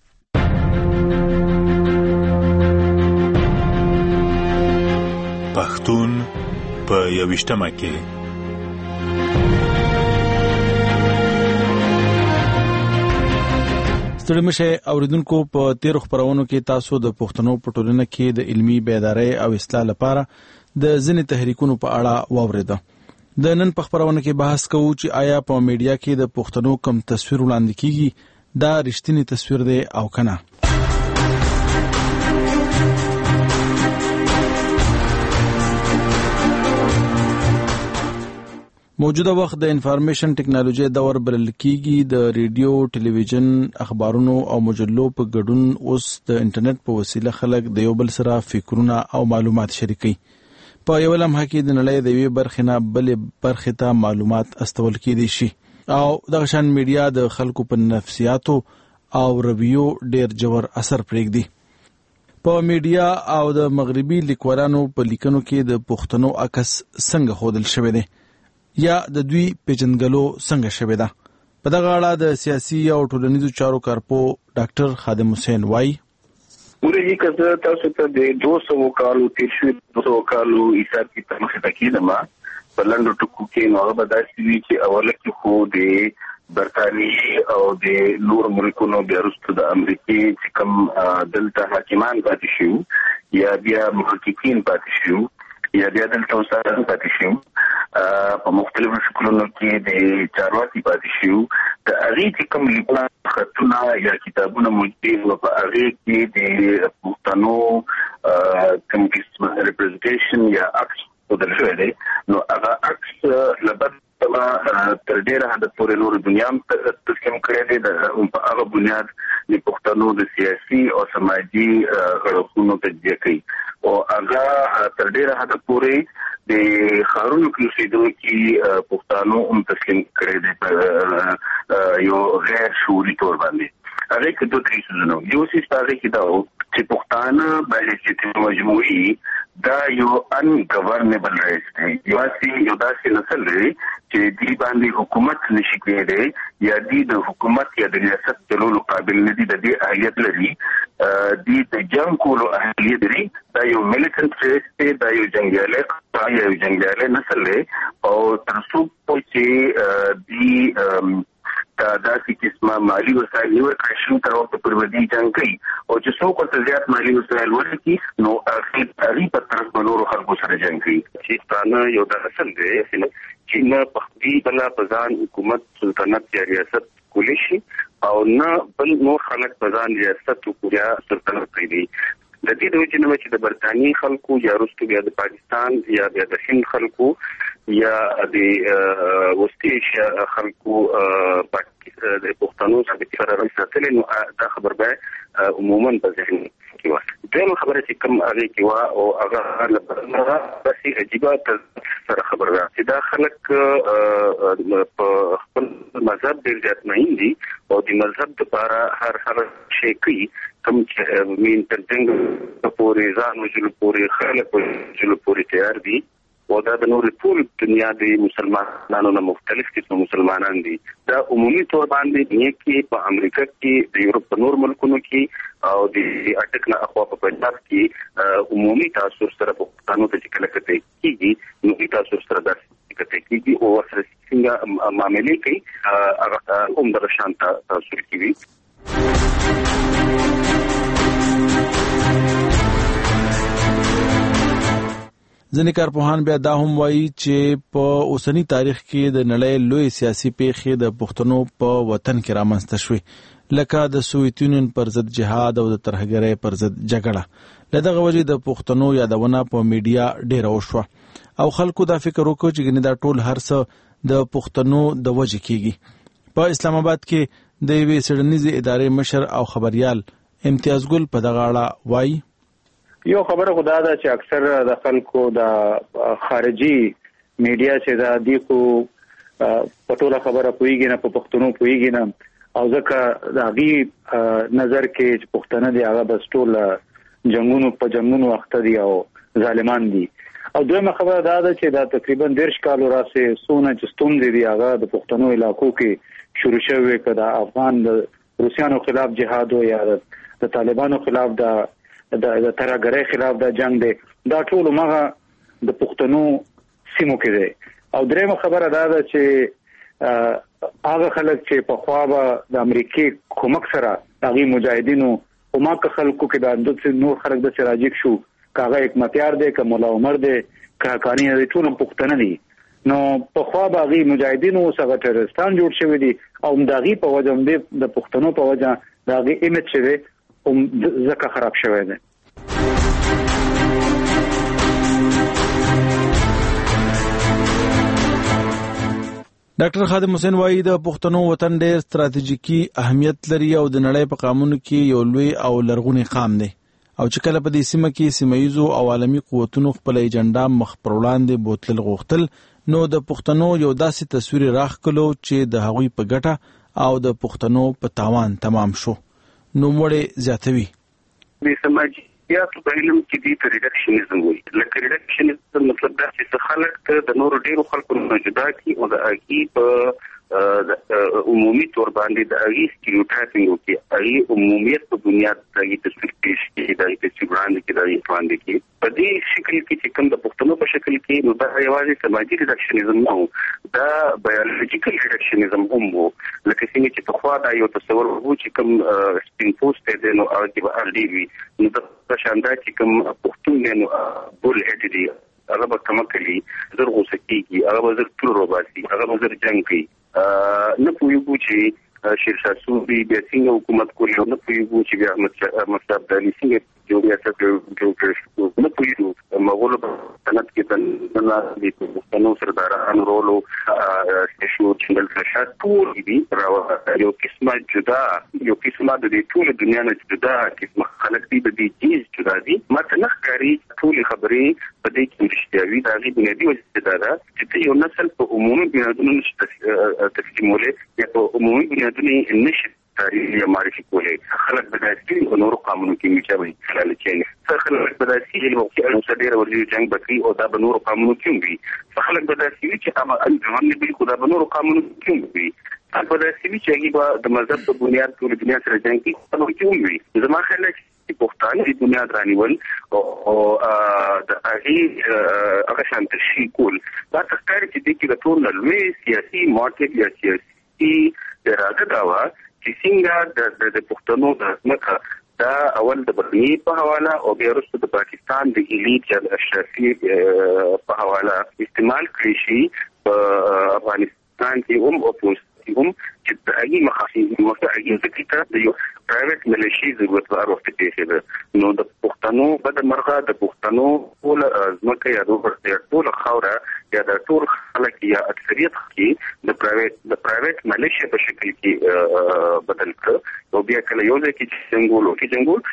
پښتون په یوشتمه کې ستړي مشه اوریدونکو په تیر خبرونو کې تاسو د پښتنو په ټولنه کې د علمي بیدارۍ او اصلاح لپاره د ځینې تحریکونو په اړه واوریده. د نن په خبرونه کې بحث کوو چې آیا په میډیا کې د پښتنو کم تصویر وړاندې کیږي دا رښتینی تصویر دی او کنه. موجوده وخت د انفارمیشن ټیکنالوژي دور بلل کیږي. د ریډیو، ټلویزیون، اخبارونو او مجلو په ګډون اوس د انټرنیټ په وسیله خلک د یو بل سره فکرونه او معلومات شریکي. په یو لمحه کې د نړۍ د یوې برخې نه بلې برخې ته معلومات استول کېدای شي او دغه شان میډیا د خلکو په نفسیاتو او رویو ډېر جوړ اثر پرېږدي. په میډیا او د مغربي لیکوالانو په لیکنو کې د پښتنو عکس څنګه ښودل شوی دی یا د دوی پیژنګلو څنګه شوی ده؟ په دغه اړه د سیاسي او ټولنیزو چارو کارپو ډاکټر خادم حسین وایي ورېږي که تاسو ته د دوه سوو کالو تېر شوي دوه سوو کالو حساب کتاب مخې ته کېدم په لنډو ټکو کې نو هغه به داسې وي چې اوله کې خو د برطانیې او د نورو ملکونو بیا وروسته د امریکې چې کوم دلته حاکمان پاتې شو یا بیا محققین پاتې شو یا بیا دلته استادان پاتې شو په مختلفو شکلونو کې د چارواکي پاتې شو د هغه چې کوم لیکل خطونه یا کتابونه موجود و په هغه کې د پښتنو کوم قسم ریپرزنټیشن یا عکس ودل شوی دی نو هغه عکس لبد تر ډیره حد پورې نور دنیا هم تسلیم کړی دی د په هغه بنیاد د پښتنو د سیاسي او سماجي اړخونو تجزیه کوي او هغه تر ډیره حد پورې د خارونو کې اوسېدونکي پښتنو هم تسلیم کړی دی یو غیر شعوري تور باندې هغه کې دوه درې څیزونه یو څه هغه کې دا چې پښتانه باندې چې مجموعي دا یو ان گورنبل رئیس دی یو اسی یو داسې نسل دی چې دی باندې حکومت نشي کېدای یا دی د حکومت یا د ریاست چلولو قابل نه دی د دې اهلیت لري دی د جنگ کولو اهلیت لري دا یو میلیټنټ رئیس دی دا یو جنگیالی دا یو جنگیالی نسل دی او تر څو چې دی دا داسې قسمه مالي وسایل نیول کړی شي تر وخته پورې به دې جنګ کوي او چې څوک ورته زیات مالي وسایل ورکړي نو هغې په طرف به نورو خلکو سره جنګ کوي چې پښتانه یو دا اصل دی چې نه په خپلې بله په ځان حکومت سلطنت یا ریاست کولی شي او نه بل نور خلک په ځان ریاست یا سلطنت کوي د دې د وجې نه چې د برتانیې خلکو یا وروسته بیا د پاکستان یا بیا د هند خلکو یا د وسطي ایشیا خلکو د پښتنو سره سره ساتلې نو دا خبر به عموما په ذهن کې وه دویمه خبره چې کوم هغې کې وه او هغه داسې عجیبه سره خبر ده چې دا خلک په خپل مذهب ډېر زیات مین دي او د مذهب دپاره هر هر شی کوي کوم چې مین تر جنګ پورې ځان وژلو پورې خلک وژلو پورې تیار دي او دا د نورې ټول دنیا د مسلمانانو نه مختلف قسم مسلمانان دي دا عمومي طور باندې دنیا کې په امریکا کې د یورپ په نور ملکونو کې او د اټک نه اخوا په پنجاب کې عمومي تاثر سره پښتنو ته چې کله کته کېږي نو تاثر سره داسې کته کېږي او ورسره څنګه معاملې کوي هغه هم دغه شان تاثر کوي ځینې کارپوهان بیا دا هم وایي چې په اوسنی تاریخ کې د نړۍ لوی سیاسي پیښې د پښتنو په وطن کې رامنځته شوې لکه د سوویت یونین پر ضد جهاد او د ترهګرۍ پر ضد جګړه له دغه وجې د پښتنو یادونه په میډیا ډېره وشوه او خلکو دا فکر وکړ چې ګنې دا ټول هر څه د پښتنو د وجې کېږي په اسلام آباد کې د یوې څېړنیزې ادارې مشر او خبریال امتیاز ګل په دغه اړه وایي یو خبره خدا ده چې اکثر د خلکو د خارجي میډیا چې دا دی خو په ټوله خبره پوهیږي نه په پښتنو پوهیږي نه او ځکه د هغې نظر کې چې پښتانه دي هغه بس ټول جنګونو په جنګونو اخته دي او ظالمان دي او دویمه خبره دا ده چې دا تقریبا دېرش کالو راسې څونه چې ستونزې دي هغه د پښتنو علاقو کې شروع شوې که د افغان د روسیانو خلاف جهاد یا د طالبانو خلاف د د ترهګرۍ خلاف د جنگ دی دا ټول مغه د پښتنو سیمو کې دی او درېمه خبره دا ده چې هغه خلک چې په خوا به د امریکې کومک سره هغې مجاهدینو کومک خلکو کې د نور خلک داسې راجګ شو که هغه حکمتیار دی که ملا عمر دی که حقاني دی ټول هم پښتانه دي نو په خوا به هغې مجاهدینو اوس هغه ټرستان جوړ شوي دي او د هغې په وجه هم دی د پښتنو په وجه د هغې ایمیج چې دی هم ځکه خراب شوی دی ډاکټر خادم حسین وایي د پښتنو وطن ډېر ستراتیژیکي اهمیت لري او د نړۍ په قامونو کې یو لوی او لرغونی قام دی او چې کله په دې سیمه کې سیمه‌ییزو او عالمي قوتونو خپل ایجنډا مخ پر وړاندې بوتلل غوښتل نو د پښتنو یو داسې تصویر راښکلو چې د هغوی په ګټه او د پښتنو په تاوان تمام شو نو مړې زیاتوي د سماجیاتو په علم کې دې ته ریډکشنیزم وایي لکه ریډکشنیزم مطلب دا چې خلک ته د نورو ډېرو خلکو نه جدا کړي او د هغې په عمومي طور باندې د هغې سټیریوټایپینګ وکړي هغې عمومیت په بنیاد د هغې تصویر پیش کړي د هغې تصویر وړاندې کړي د هغې وړاندې کړي په دې شکل کې چې کوم د پښتنو په شکل کې نو دا یوازې سماجي ریډکشنیزم نه و دا بایولوژیکل ریډکشنیزم هم و لکه څنګه چې پخوا دا یو تصور و چې کوم سپین پوسټ دی نو هغه کې به هر ډېر وي نو د شان دا چې کوم پښتون دی نو بول هیډ دی هغه به کمه کوي زر غوسه کېږي هغه به زر تور روباسي هغه به زر جنګ کوي نه پوهیږو چې شیرشاه سوري بیا څنګه حکومت کولی نه پوهیږو چې بیا احمد شاه ابدالي څنګه جو ریاست جوړ کړ نه پوهیږو مغولو په سنت کې د نه د پښتنو سردارانو رول او شو چې د شاه ټول دي راو یو قسمه جدا یو قسمه د ټول دنیا نه جدا قسمه خلک دي د دې چیز جدا دي ماته نه ښکاري ټول خبرې په دې کې رښتیاوي دا غي بنیادی وجه دا ده چې یو نسل په عمومي بنیادونو نشي تفهیموله یا په عمومي بنیادونو نشي تاریخ یا معرفي کولای خلک به داسې په نورو قانونو کې میچوي خلل چې خلک به داسې چې وقتی انو صدر ورځي جنگ بکری او دا به نورو قانونو کې وي خلک به داسې چې اما ان ځوان به خدا به نورو قانونو کې وي هغه به داسې چې هغه د مذهب په بنیاد ټول دنیا سره جنگ کوي نو کې وي زما خیال چې پښتانه د بنیاد رانیول او د هغه هغه شانت شي کول دا څنګه چې د کې ټول لوی سیاسي مارکیټ یا سیاسي اراده دا و چې څنګه د پښتنو د ځمکه دا اول د برني په حواله او بیا وروسته د پاکستان د الیټ یا د اشرافي په حواله استعمال کړی شي په افغانستان کې هم او په هم چې د هغې مخاصي مستعجل ذکر د یو پرایویټ ملیشي ضرورت وروسته پیښې ده نو د پښتنو بد مرغه د پښتنو ټول ځمکه یا د ټول خاوره یا د ټول خلک یا اکثریت کې د پرایویټ د پرایویټ ملیشیا په شکل کې بدل کړ او بیا کله یو ځای کې څنګه ولو کې څنګه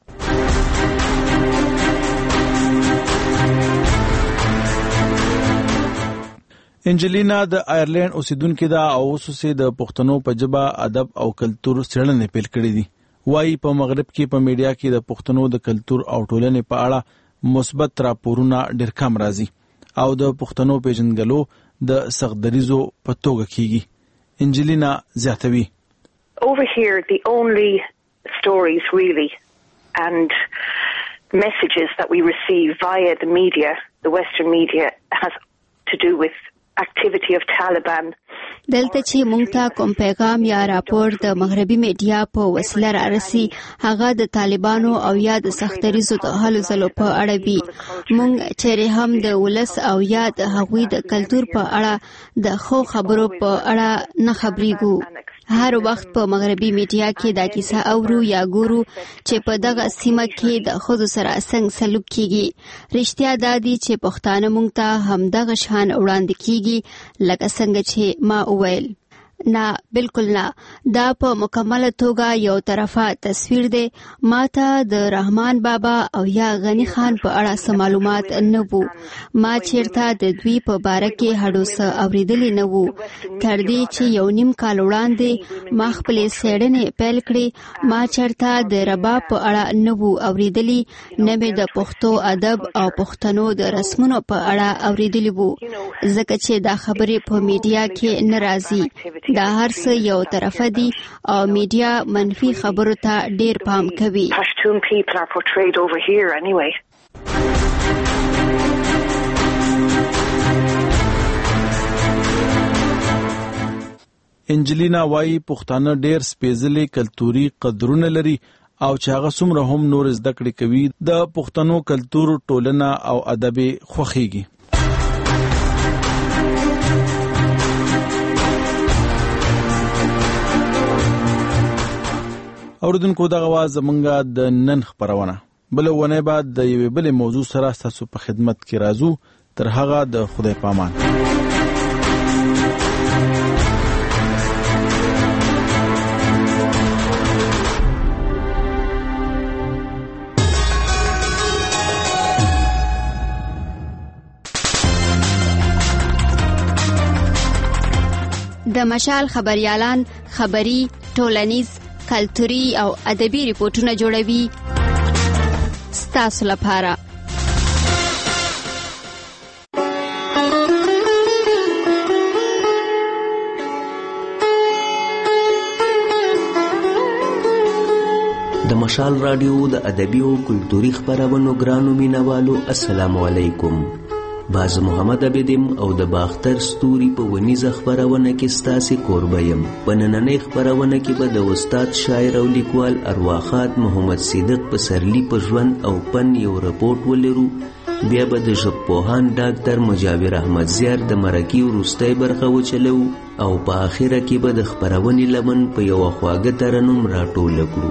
انجلینا د آیرلند اوسیدونکو ده او اوسه د پښتنو په ژبه ادب او کلچر څېړنې پیل کړې دي وايي په مغرب کې په میډیا کې د پښتنو د کلچر او ټولنې په اړه مثبت راپورونه ډېر کم راځي او د پښتنو پیژندګلو د سختدریزو په توګه کیږي انجلینا زیاتوي Over here the only stories really and messages that we receive via the media the western media has to do with activity of Taliban دلته چې مونږ ته کوم پیغام یا راپور د مغربي میډیا په وسیله رارسي هغه د طالبانو او یا د سختریزو د حل زلو په اړه وي مونږ چې هم د ولس او یا د هغوی د کلچر په اړه د خو خبرو په اړه نه خبرېګو هر وخت په مغربي میډیا کې دا کیسه اورو یا ګورو چې په دغه سیمه کې د خود سره څنګه سلوک کیږي رښتیا دا دي چې پښتانه مونږ ته هم دغه شان وړاندې کیږي لکه څنګه چې ما وویل نه بالکل نه دا په مکمله توګه یو طرفه تصویر دی ماته د رحمان بابا او یا غنی خان په اړه سم معلومات نه وو ما چیرته د دوی په باره کې هډوسه اوریدلې نه وو تر دې چې یو نیم کال وړاندې ما خپل سیړنې پیل کړې ما چیرته د رباب په اړه نه وو اوریدلې نه مې د پښتو ادب او پښتنو د رسمونو په اړه اوریدلې وو ځکه چې دا خبرې په میډیا کې ناراضي دا هر څه یو طرفه دي او میډیا منفي خبرو ته ډیر پام کوي Pashtun people are portrayed over here anyway انجلینا وايي پښتانه ډیر سپېڅلي کلتوري قدرونه لري او چې هغه څومره هم نور زده کړې کوي د پښتنو کلتور ټولنه او ادب خوخيږي اوردونکو دغه واز زمونږه د نن خبرونه بل ونه بعد د یوې بل موضوع سره تاسو په خدمت کې راځو تر هغه د خدای پامان د مشال خبريالان خبري ټولنیز کلتوري او ادبي ریپورتونه جوړوي ستاسو لپاره د مشال رادیو د ادبي او کلتوري خبرونو ګرانو مینوالو السلام علیکم باز محمد عبدم او د باختر ستوري په ونیزه خبرونه کې ستاسو قربایم په نننۍ خبرونه کې به د استاد شاعر او لیکوال ارواخات محمد صدیق پسرلی په ژوند او پن یو رپورت ولرو بیا به د ژبپوهان ډاکټر مجاور احمد زیار د مرکې وروستی برخه وچلو او په آخره کې به د خپرونې لمن په یوه خواږه ترنم راټوله کړو.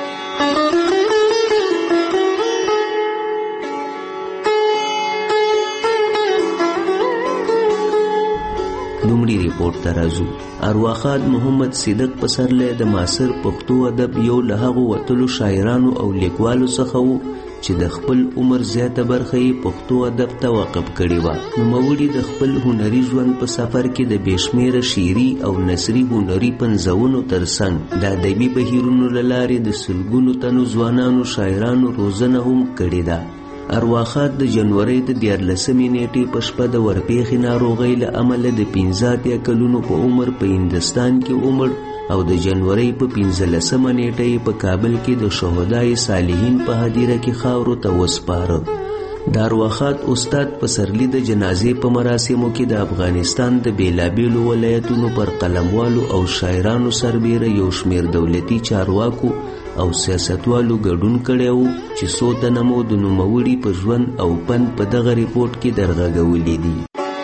لومړي ریپورټ ته راځو. ارواخان محمد صدق پسرلی د معاصر پښتو ادب یو له هغو وتلو شاعرانو او لیکوالو څخه و چې د خپل عمر زیاته برخه یې پښتو ادب ته وقف کړې وه. نوموړي د خپل هنري ژوند په سفر کې د بې شمېره شعري او نثري هنري پنځونو ترڅنګ د ادبي بهیرونو له لارې د سلګونو تنو ځوانانو شاعرانو روزنه هم کړې ده. ارواخان د جنورۍ د دیارلسمې نیټې په شپه د ورپېښې ناروغۍ له امله د پنځه اتیا کلونو په عمر په هندوستان کې ومړ او د جنورۍ په پنځلسمه نیټه یې په کابل کې د شهدای صالحین په هدیره کې خاورو ته وسپاره. د ارواخان استاد پسرلی د جنازې په مراسمو کې د افغانستان د بیلابیلو ولایتونو پر قلموالو او شاعرانو سربیره یو شمېر دولتي چارواکو او سیاستوالو ګډون کړی و چې څو تنه مو د نوموړي په ژوند او پند په دغه ریپورټ کې درغږولي دي.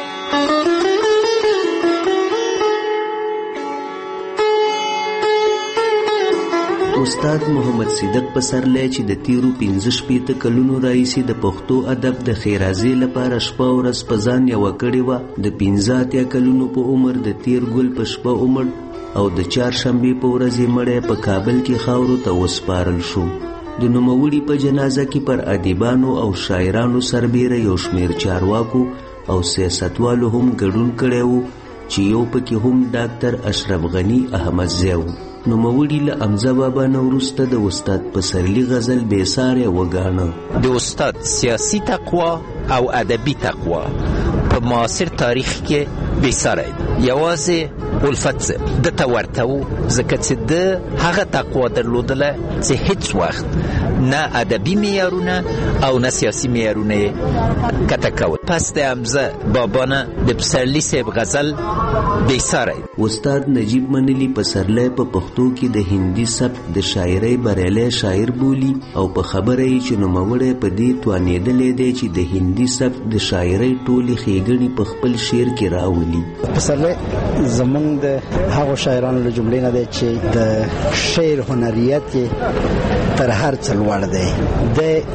استاد محمد صدق پسرلی چې د تیرو پنځه شپېته کلونو راهیسې د پښتو ادب د ښېرازۍ لپاره شپه ورځ په ځان یوه کړې وه، د پنځه اتیا کلونو په عمر د تیر ګل په شپه عمر او د چهارشنبې په ورځ یې مړی په کابل کې خاورو ته وسپارل شو. د نوموړي په جنازه کې پر ادیبانو او شاعرانو سربیره یو شمېر چارواکو او سیاستوالو هم ګډون کړی و چې یو پکې هم ډاکټر اشرف غني احمدزی و. نوموړي له حمزه بابا نه وروسته د استاد پسرلي غزل بېساری وګاڼه. د استاد سیاسي تقوا او ادبي تقوا په معاصر تاریخ کې بېساری دی. یوازې الفت صاحب دته ورته و ځکه چې د هغه تقوا درلودله چې هیڅ وخت نه ادبي معیارونه او نه سیاسي معیارونه یې کته کول. پس د حمزه بابا نه د پسرلي صاحب غزل بېساری. استاد نجیب منلي پسرلی په پښتو کې د هندي سبک د شاعرۍ بریالی شاعر بولي او په خبره یې چې نوموړی په دې توانېدلی دی چې د هندي سبک د شاعرۍ ټولې ښېګڼې په خپل شعر کې راولي. پسرلی زمونږ د هغو شاعرانو له جملې نه دی چې د شعر هنریت یې تر هر څه لوړ دی.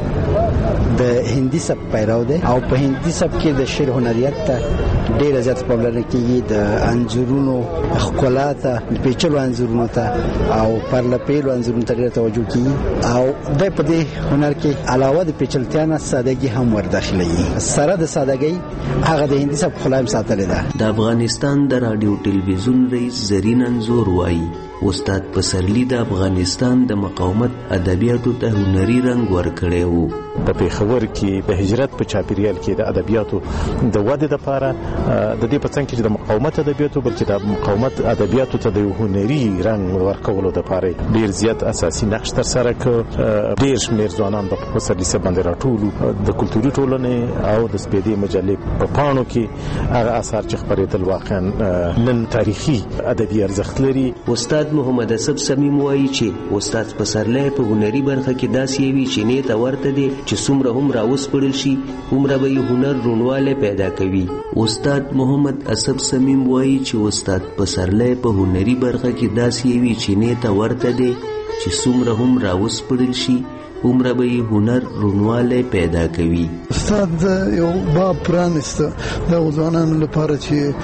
د د هندي سبک پیرو دی او په هندي سبک کې د شعر هنریت ته ډېره زیاته پاملرنه کېږي، د انځورونو ښکلا ته، د پیچلو انځورونو ته او پرلپیلو انځورونو ته ډېره توجه کېږي او دی په دې هنر کې علاوه د پیچلتیا نه سادګي هم ورداخلوي. سره د سادګۍ هغه د هندي سبک ښکلا هم ساتلې ده. د افغانستان د راډیو ټلویزیون رئیس زرین انځور وایي استاد پسرلی د افغانستان د مقاومت ادبیاتو ته هنري رنګ ورکړی و. په پېښور کې د هجرت په چاپیریال کې د ادبیاتو د ودې لپاره د دې په څنګ کې د مقاومت ادبیاتو بلکې د مقاومت ادبیاتو ته د هنري رنګ ورکولو لپاره ډېر زیات اساسي نقش ترسره کړ. ډېر شمېر ځوانان په پسرلي صاحب باندې راټول د کلتوري ټولنې او د سپېدې مجلې په پاڼو کې هغه اثار چې خپرېدل واقعا نن تاریخي ادبي ارزښت لري. استاد محمد اسب سمیم وایي چې استاد پسرلی په هنري برخه کې داسې یوې چینې ته ورته دی چې څومره هم راوسپړل شي هومره به یې هنر روڼوالی پیدا کوي. استاد محمد اسب سمیم وایي چې استاد پسرلی په هنري برخه کې داسې یوې چینې ته ورته دی چې څومره هم راوسپړل شي هومره به یې هنر روڼوالی پیدا کوي. استاد یو باب پرانسته د ځوانانو لپاره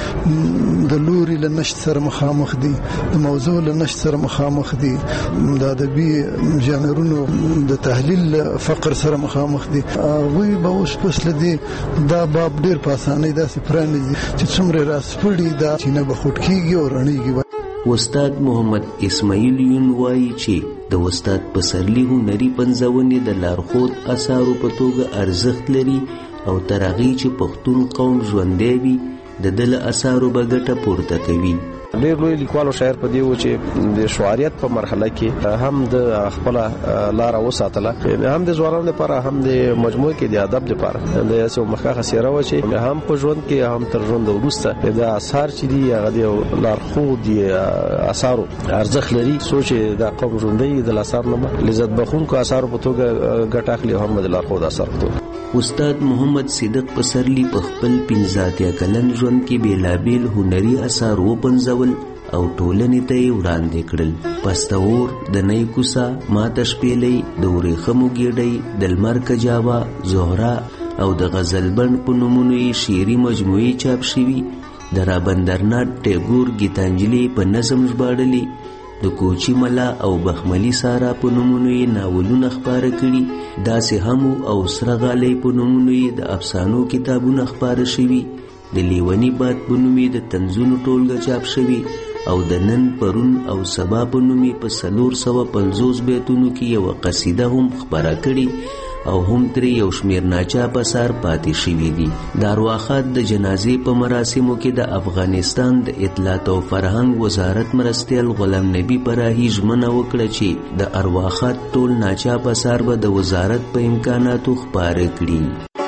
چې د لوري له نشت سره مخامخ دي، د موضوع له نشت سره مخامخ دي، د ادبي ژانرونو د تحلیل فقر سره مخامخ دي. هغوی به اوس پس له دې دا باب ډېر په اسانۍ داسې پرانیزي چې څومره راسپړي دا چینه به خوټ کېږي او رڼېږي. استاد محمد اسماعیل یون وایي چې د استاد پسرلي هنري پنځونې د لارښود اثارو په توګه ارزښت لري او تر هغې چې پښتون قوم ژوندی وي د ده له اثارو به ګټه پورته کوي. ډېر لوی لیکوال او شاعر په دې و چې د شعاریت په مرحله کې هم د خپله لاره وساتله، هم د ځوانانو لپاره هم د مجموعې کې د ادب لپاره د یاسو مخکښه څېره وه چې هم په ژوند کې هم تر ژوند وروسته د اثار چې دي هغه د لارښود اثارو ارزښت لري. څو چې دا قوم ژوندی د اثار نه لذت بخونکو اثارو په توګه ګټه اخلي هم د لارښود اثار په توګه. استاد محمد صدیق پسرلی په خپل پنځه اتیا کلن ژوند کې بیلابیل هنري اثار وپنځول او ټولنې ته یې وړاندې کړل. پستور، د نی کوسه، ماته شپېلۍ، د ورېښمو ګېډۍ، د لمر کجاوه، زهره او د غزلبڼ په نومونو یې شعري مجموعې چاپ شوي. د رابندرناټ ټیګور گیتانجلي په نظم ژباړلي. د کوچی ملا او بخملی سارا په نومونو یې ناولونه خپاره کړي. داسې هم او سره غالی په نومونو یې د افسانو کتابونه خپاره شوي. د لیونی باد په نوم یې د طنزونو ټولګه چاپ شوي او د نن، پرون او سبا په نوم یې په څلور سوه پنځوس بیتونو کې یوه قصیده هم خپاره کړي او هم ترې یو شمېر ناچاپ اثار پاتې شوي دي. د ارواښاد د جنازې په مراسمو کې د افغانستان د اطلاعات او فرهنګ وزارت مرستیال غلام نبي پراهي ژمنه وکړه چې د ارواښاد ټول ناچاپ اثار به د وزارت په امکاناتو خپاره کړي.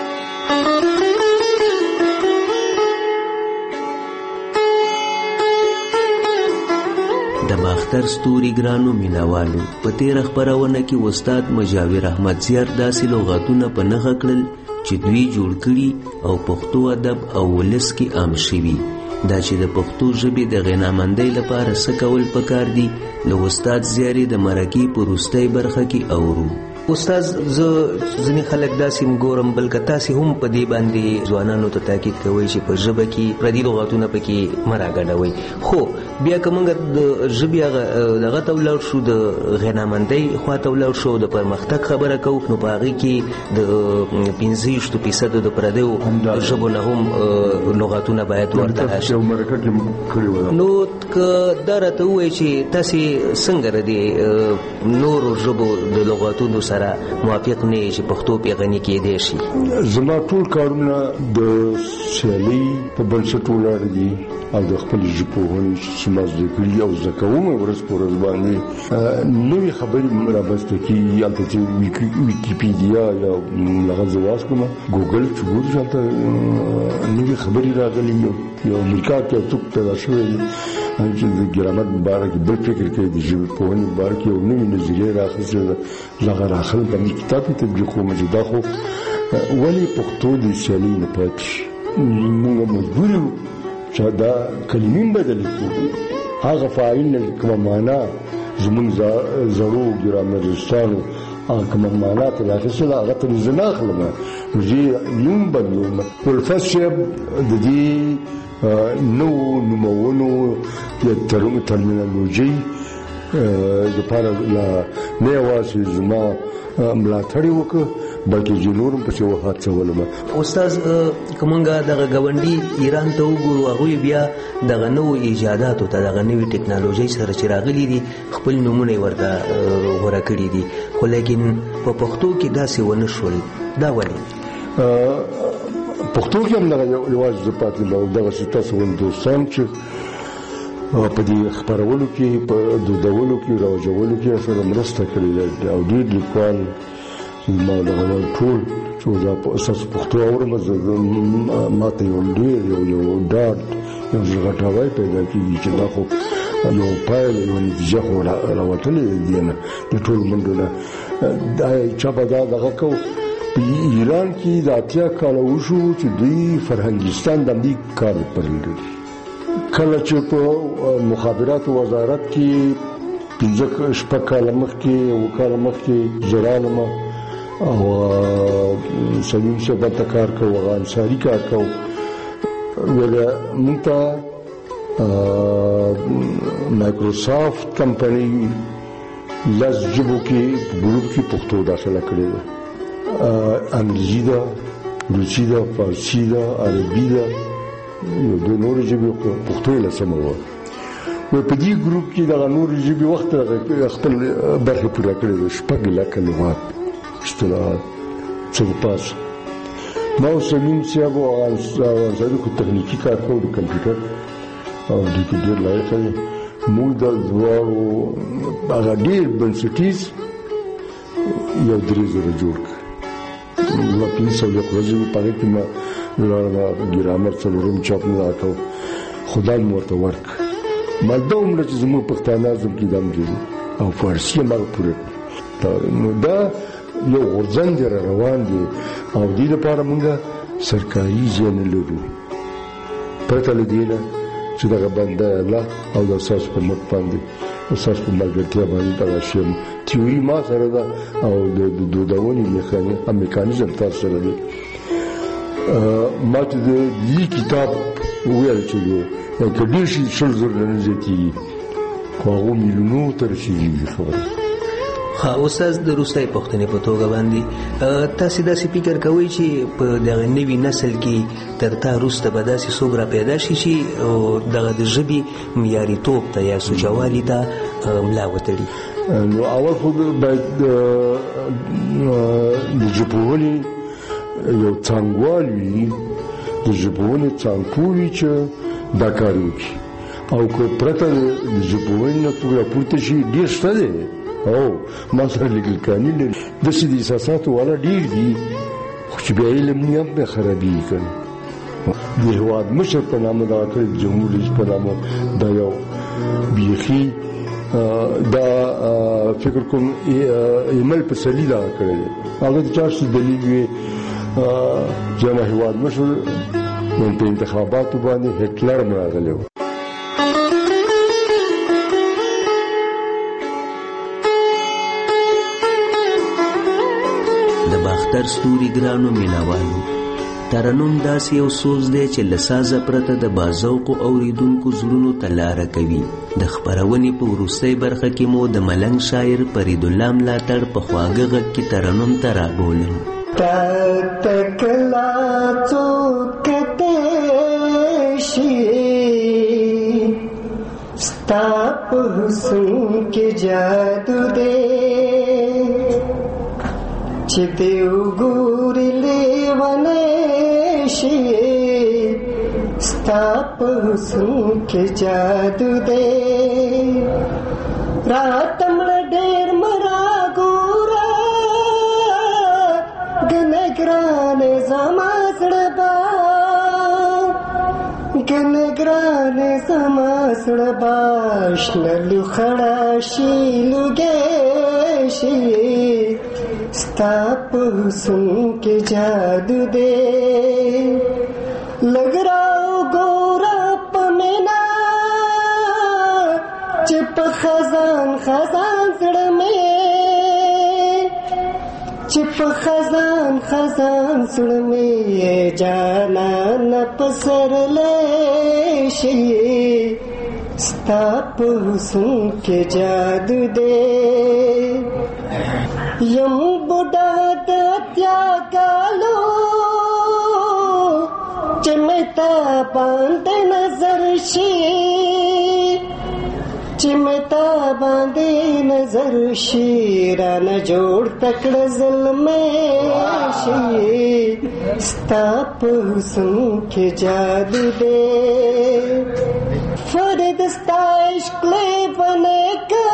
د باختر ستوري ګرانو مینوالو، په تیره خپرونه کې استاد مجاور احمد زیار داسې لغاتونه په نښه کړل چې دوی جوړ کړي او پښتو ادب او ولس کې عام شوي. دا چې د پښتو ژبې د غنامندۍ لپاره څه کول پکار دي، له استاد زیارې د مرکې په وروستۍ برخه کې اورو. استاد، زه ځینې خلک داسې ګورم، بلکې تاسې هم په دې باندې ځوانانو ته تاکید کوئ چې په ژبه کې پردي لغاتونه پکې مه راګډوئ. خو بیا که موږ د ژبې هغه دغه ته ولاړ شو، د غنامندۍ خوا ته ولاړ شو، د پرمختګ خبره کوو، نو په هغې کې د پنځه ویشتو فیصدو د پردیو ژبو نه هم لغاتونه باید ورته راشي. نو که دا راته ووایي چې تاسې څنګه د نورو ژبو د لغاتونو سره موافق نه یې چې پښتو پې غني کېدی شي؟ زما ټول کارونه د سیالۍ په بنسټ ولاړ دي او د خپل ژبپوهنې چې ما زده کړي او زده کوم ورځ په ورځ باندې نوې خبرې رامنځته کېږي. هلته چې ویکیپیډیا یا هغه زه واس کوم، ګوګل چې ګوري هلته نوې خبرې راغلي. یو امریکا کې یو څوک پیدا شوی دی چې د ګرامر په باره کې بل فکر کوي، د ژبپوهنې په باره کې یو نوې نظریه راخیستې ده. دغه راخل باندې کتاب یې تطبیق کوم چې دا خو ولې پښتو د سیالۍ نه پاتې شي. موږ مجبور یو چې دا کلمې بدلې کړو. هغه فاعل نه کومه معنا زموږ زړو ګرامرستانو هغه کومه معنا ته راخیستله، هغه ته زه نه اخلم، زه نوم بدلوم. ولفظ صاحب د دې نو نومونو یا ترمینالوژي دپاره نه یوازې زما ملاتړ یې وکړه، بلکې چې نور هم پسې وهڅولم. استاد، که موږ دغه ګاونډي ایران ته وګورو، هغوی بیا دغه نوو ایجاداتو ته، دغه نوې ټکنالوژۍ سره چې راغلي دي، خپل نومونه یې ورته غوره کړي دي، خو لیکن په پښتو کې داسې ونه شول. دا ولې؟ پښتو کې هم دغه یوازې زه پاتې یم. دغسې تاسو ونه دوستان چې په دې خپرولو کې، په دودولو کې، رواجولو کې سره مرسته کړې ده او ډېر لیکوال ما دغه ټول چې زه ستاسو پښتو اورم، ما ته یو ډېر یو یو ډاډ، یو غټاوی پیدا کېږي چې دا خو یو پایله، یو نتیجه خو راوتلې دي نه د ټولو منډو نه. دا چا به دا دغه کو په ایران کې د اتیا کاله وشو چې دوی فرهنګستان د همدې کار پرېږدي. کله چې په مخابراتو وزارت کې پنځه شپږ کاله مخکې، اووه کاله مخکې زه رالم او سلیم صاحب هلته کار کوو، هغه انصاري کار کوو. ویله موږ ته مایکروسافټ کمپنۍ لس ژبو کې په ګروپ کې پښتو داخله کړې ده. انګریزي ده، روسي ده، فارسي ده، عربي ده، یو دوه نورې ژبې، پښتو یې لسمه وه. په دې ګروپ کې دغه نورې ژبې وخت خپل برخې پوره کړې ده، شپږ لکه لغات، اصطلاحات، څه د پاسه. ما او سلیم صاحب او انصاري خو تخنیکي کار کوو د کمپیوټر او دوی کې ډېر لایقه دي. موږ د دواړو هغه ډېر بنسټیز یو درې زره جوړ کړ. ما پنځه سوه ورځې په هغې کې ما ګرامر څلورم چاپ نه راکړو، خدای مې ورته ورکړ. ما دا عمره چې زموږ پښتانه ازم کې دا هم او فارسي هم هغه پوره کړ. نو دا یو غورځنګ را روان دی او دې لپاره موږ سرکاري ځای نه لرو پرته له دې نه چې دغه بنده الله او د اساس په مټ باندې اساس په ملګرتیا باندې دغه شی تیوري ما سره ده او د دودونی میکانیزم تاسو سره دی. ما ته د دې کتاب ویل چې یو کډیر شي شل زر نه زیاتي خو هغه میلیونو تر شي خبره. ها اوساس د روسي پښتنې په توګه باندې تاسو داسې فکر کوئ چې په دغه نوي نسل کې تر تا روسته به داسې څوک را پیدا شي چې دغه د ژبې معیاريتوب ته یا سوچوالي ته ملا وتړي؟ نو اول خو باید د ژبپوهنې یو څانګوال وي، د ژبپوهنې څانګپوه چې دا کار وکړي او که پرته د ژبپوهنې نه څوک راپورته شي ډېر شته دی او ما سره لیکل کاني لري داسې د احساساتو والا ډېر دي خو چې بیا علم نه هم بیا خرابېږي که نه. د هېواد مشر په نامه دغه کړی جمهور رئیس په نامه دا یو بیخي دا فکر کوم ایمیل په سلی دغه کړی دی هغه د چا څه دلیل وي چې ما هېواد مشر په انتخاباتو باندې هټلر مې راغلی و. باختر ستوري ګرانو میناوالو، ترنم داسې یو سوز دی چې له سازه پرته د باذوقو اوریدونکو زړونو ته لاره کوي. د خپرونې په وروستۍ برخه کې مو د ملنګ شاعر فریدالله ملاتړ په خواږه غږ کې ترنم ته رابولم. تا تکلا څوک کته شي ستا په حسن کې جادو دی چې دیو ګوري لیوانه شي ستا په حسن کې جادو دی رات مړ ډېر مرا ګورا ګنګران زما سړبا ګنګران زما سړبا شنلو خړا شي لګې شي ستا په حسن کې جادو دی لګ راو ګورا په مینا چې په خزان خزان زړه مې چې په خزان خزان زړه مې جانان په سرلې شي ستا په حسن کې جادو دی یم بوډا د اتیا کالو چې مې تا باندې نظر شي چې مې تا باندې نظر شي رانه جوړ تکړه ظلمې شي ستا په حسن کې جادو دی فرید ستا عشق لیوانه که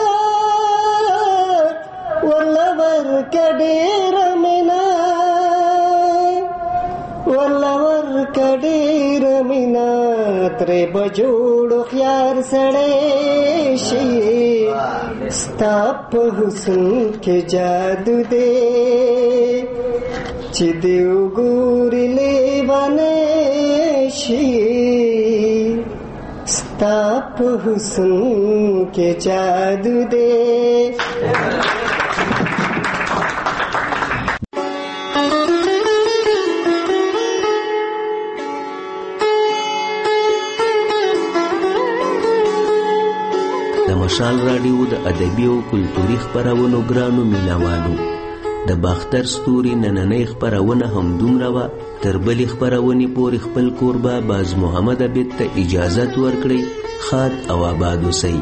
ولور کډیر مینا ولور کډیر مینا ترې بجوړ خيار سړې شي ستا په حسن کې جادو دی چې دیو ګوري لیوانه شي ستا په حسن کې جادو دی. مشال راډیو د ادبي او کلتوري خپرونو ګرانو میناوالو، د باختر ستوري نننۍ خپرونه همدومره وه. تر بلې خپرونې پورې خپل کوربه باز محمد عبید ته اجازت ورکړئ. ښاد او آباد اوسئ.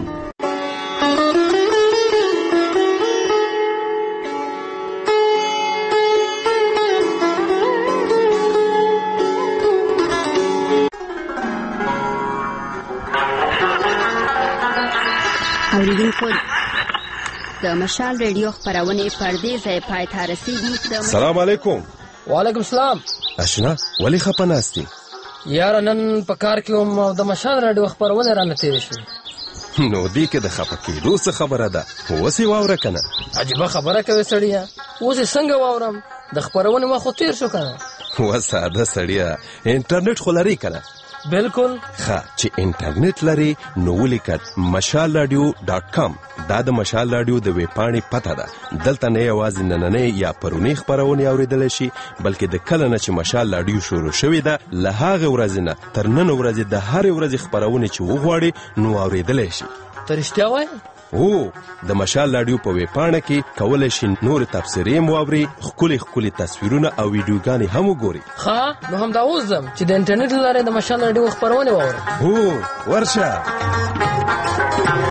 اوریدونکو د مشال ریډیو خپرونه پردې ځای پای ته رسیدي. سلام علیکم. وعلیکم السلام. اشنا ولی خپناستی یار نن په کار کې هم د مشال ریډیو خپرونه را نتیری شو. نو دې کې د خفه کېدو څه خبره ده اوس یې واوره کنه. عجیبه خبره کوي سړیه، اوس یې څنګه واورم؟ د خپرونې وخت خو تېر شو کنه. و ساده سړیه، انټرنیټ خو لري کنه؟ بالکل. ښه چې انټرنیټ لري نو ولیکه مشال رادیو ډاټ کام. دا د مشال رادیو د ویبپاڼې پته ده. دلته نه یوازې نننۍ یا پرونی خپرونې اوریدلی شي، بلکې د کله نه چې مشال رادیو شروع شوې ده له هغې ورځې نه تر نن ورځې د هرې ورځې خپرونې چې وغواړي نو اوریدلی شي. ته رښتیا وایې؟ هو، د مشال رادیو په ویبپاڼه کې کولی شي نور تبصرې هم واوري، ښکلي ښکلي تصویرونه او ویډیوګانې هم وګوري. ښه، نو همدا اوس ځم چې د انټرنیټ له لارې د مشال رادیو خپرونې واورم. هو، ورشه.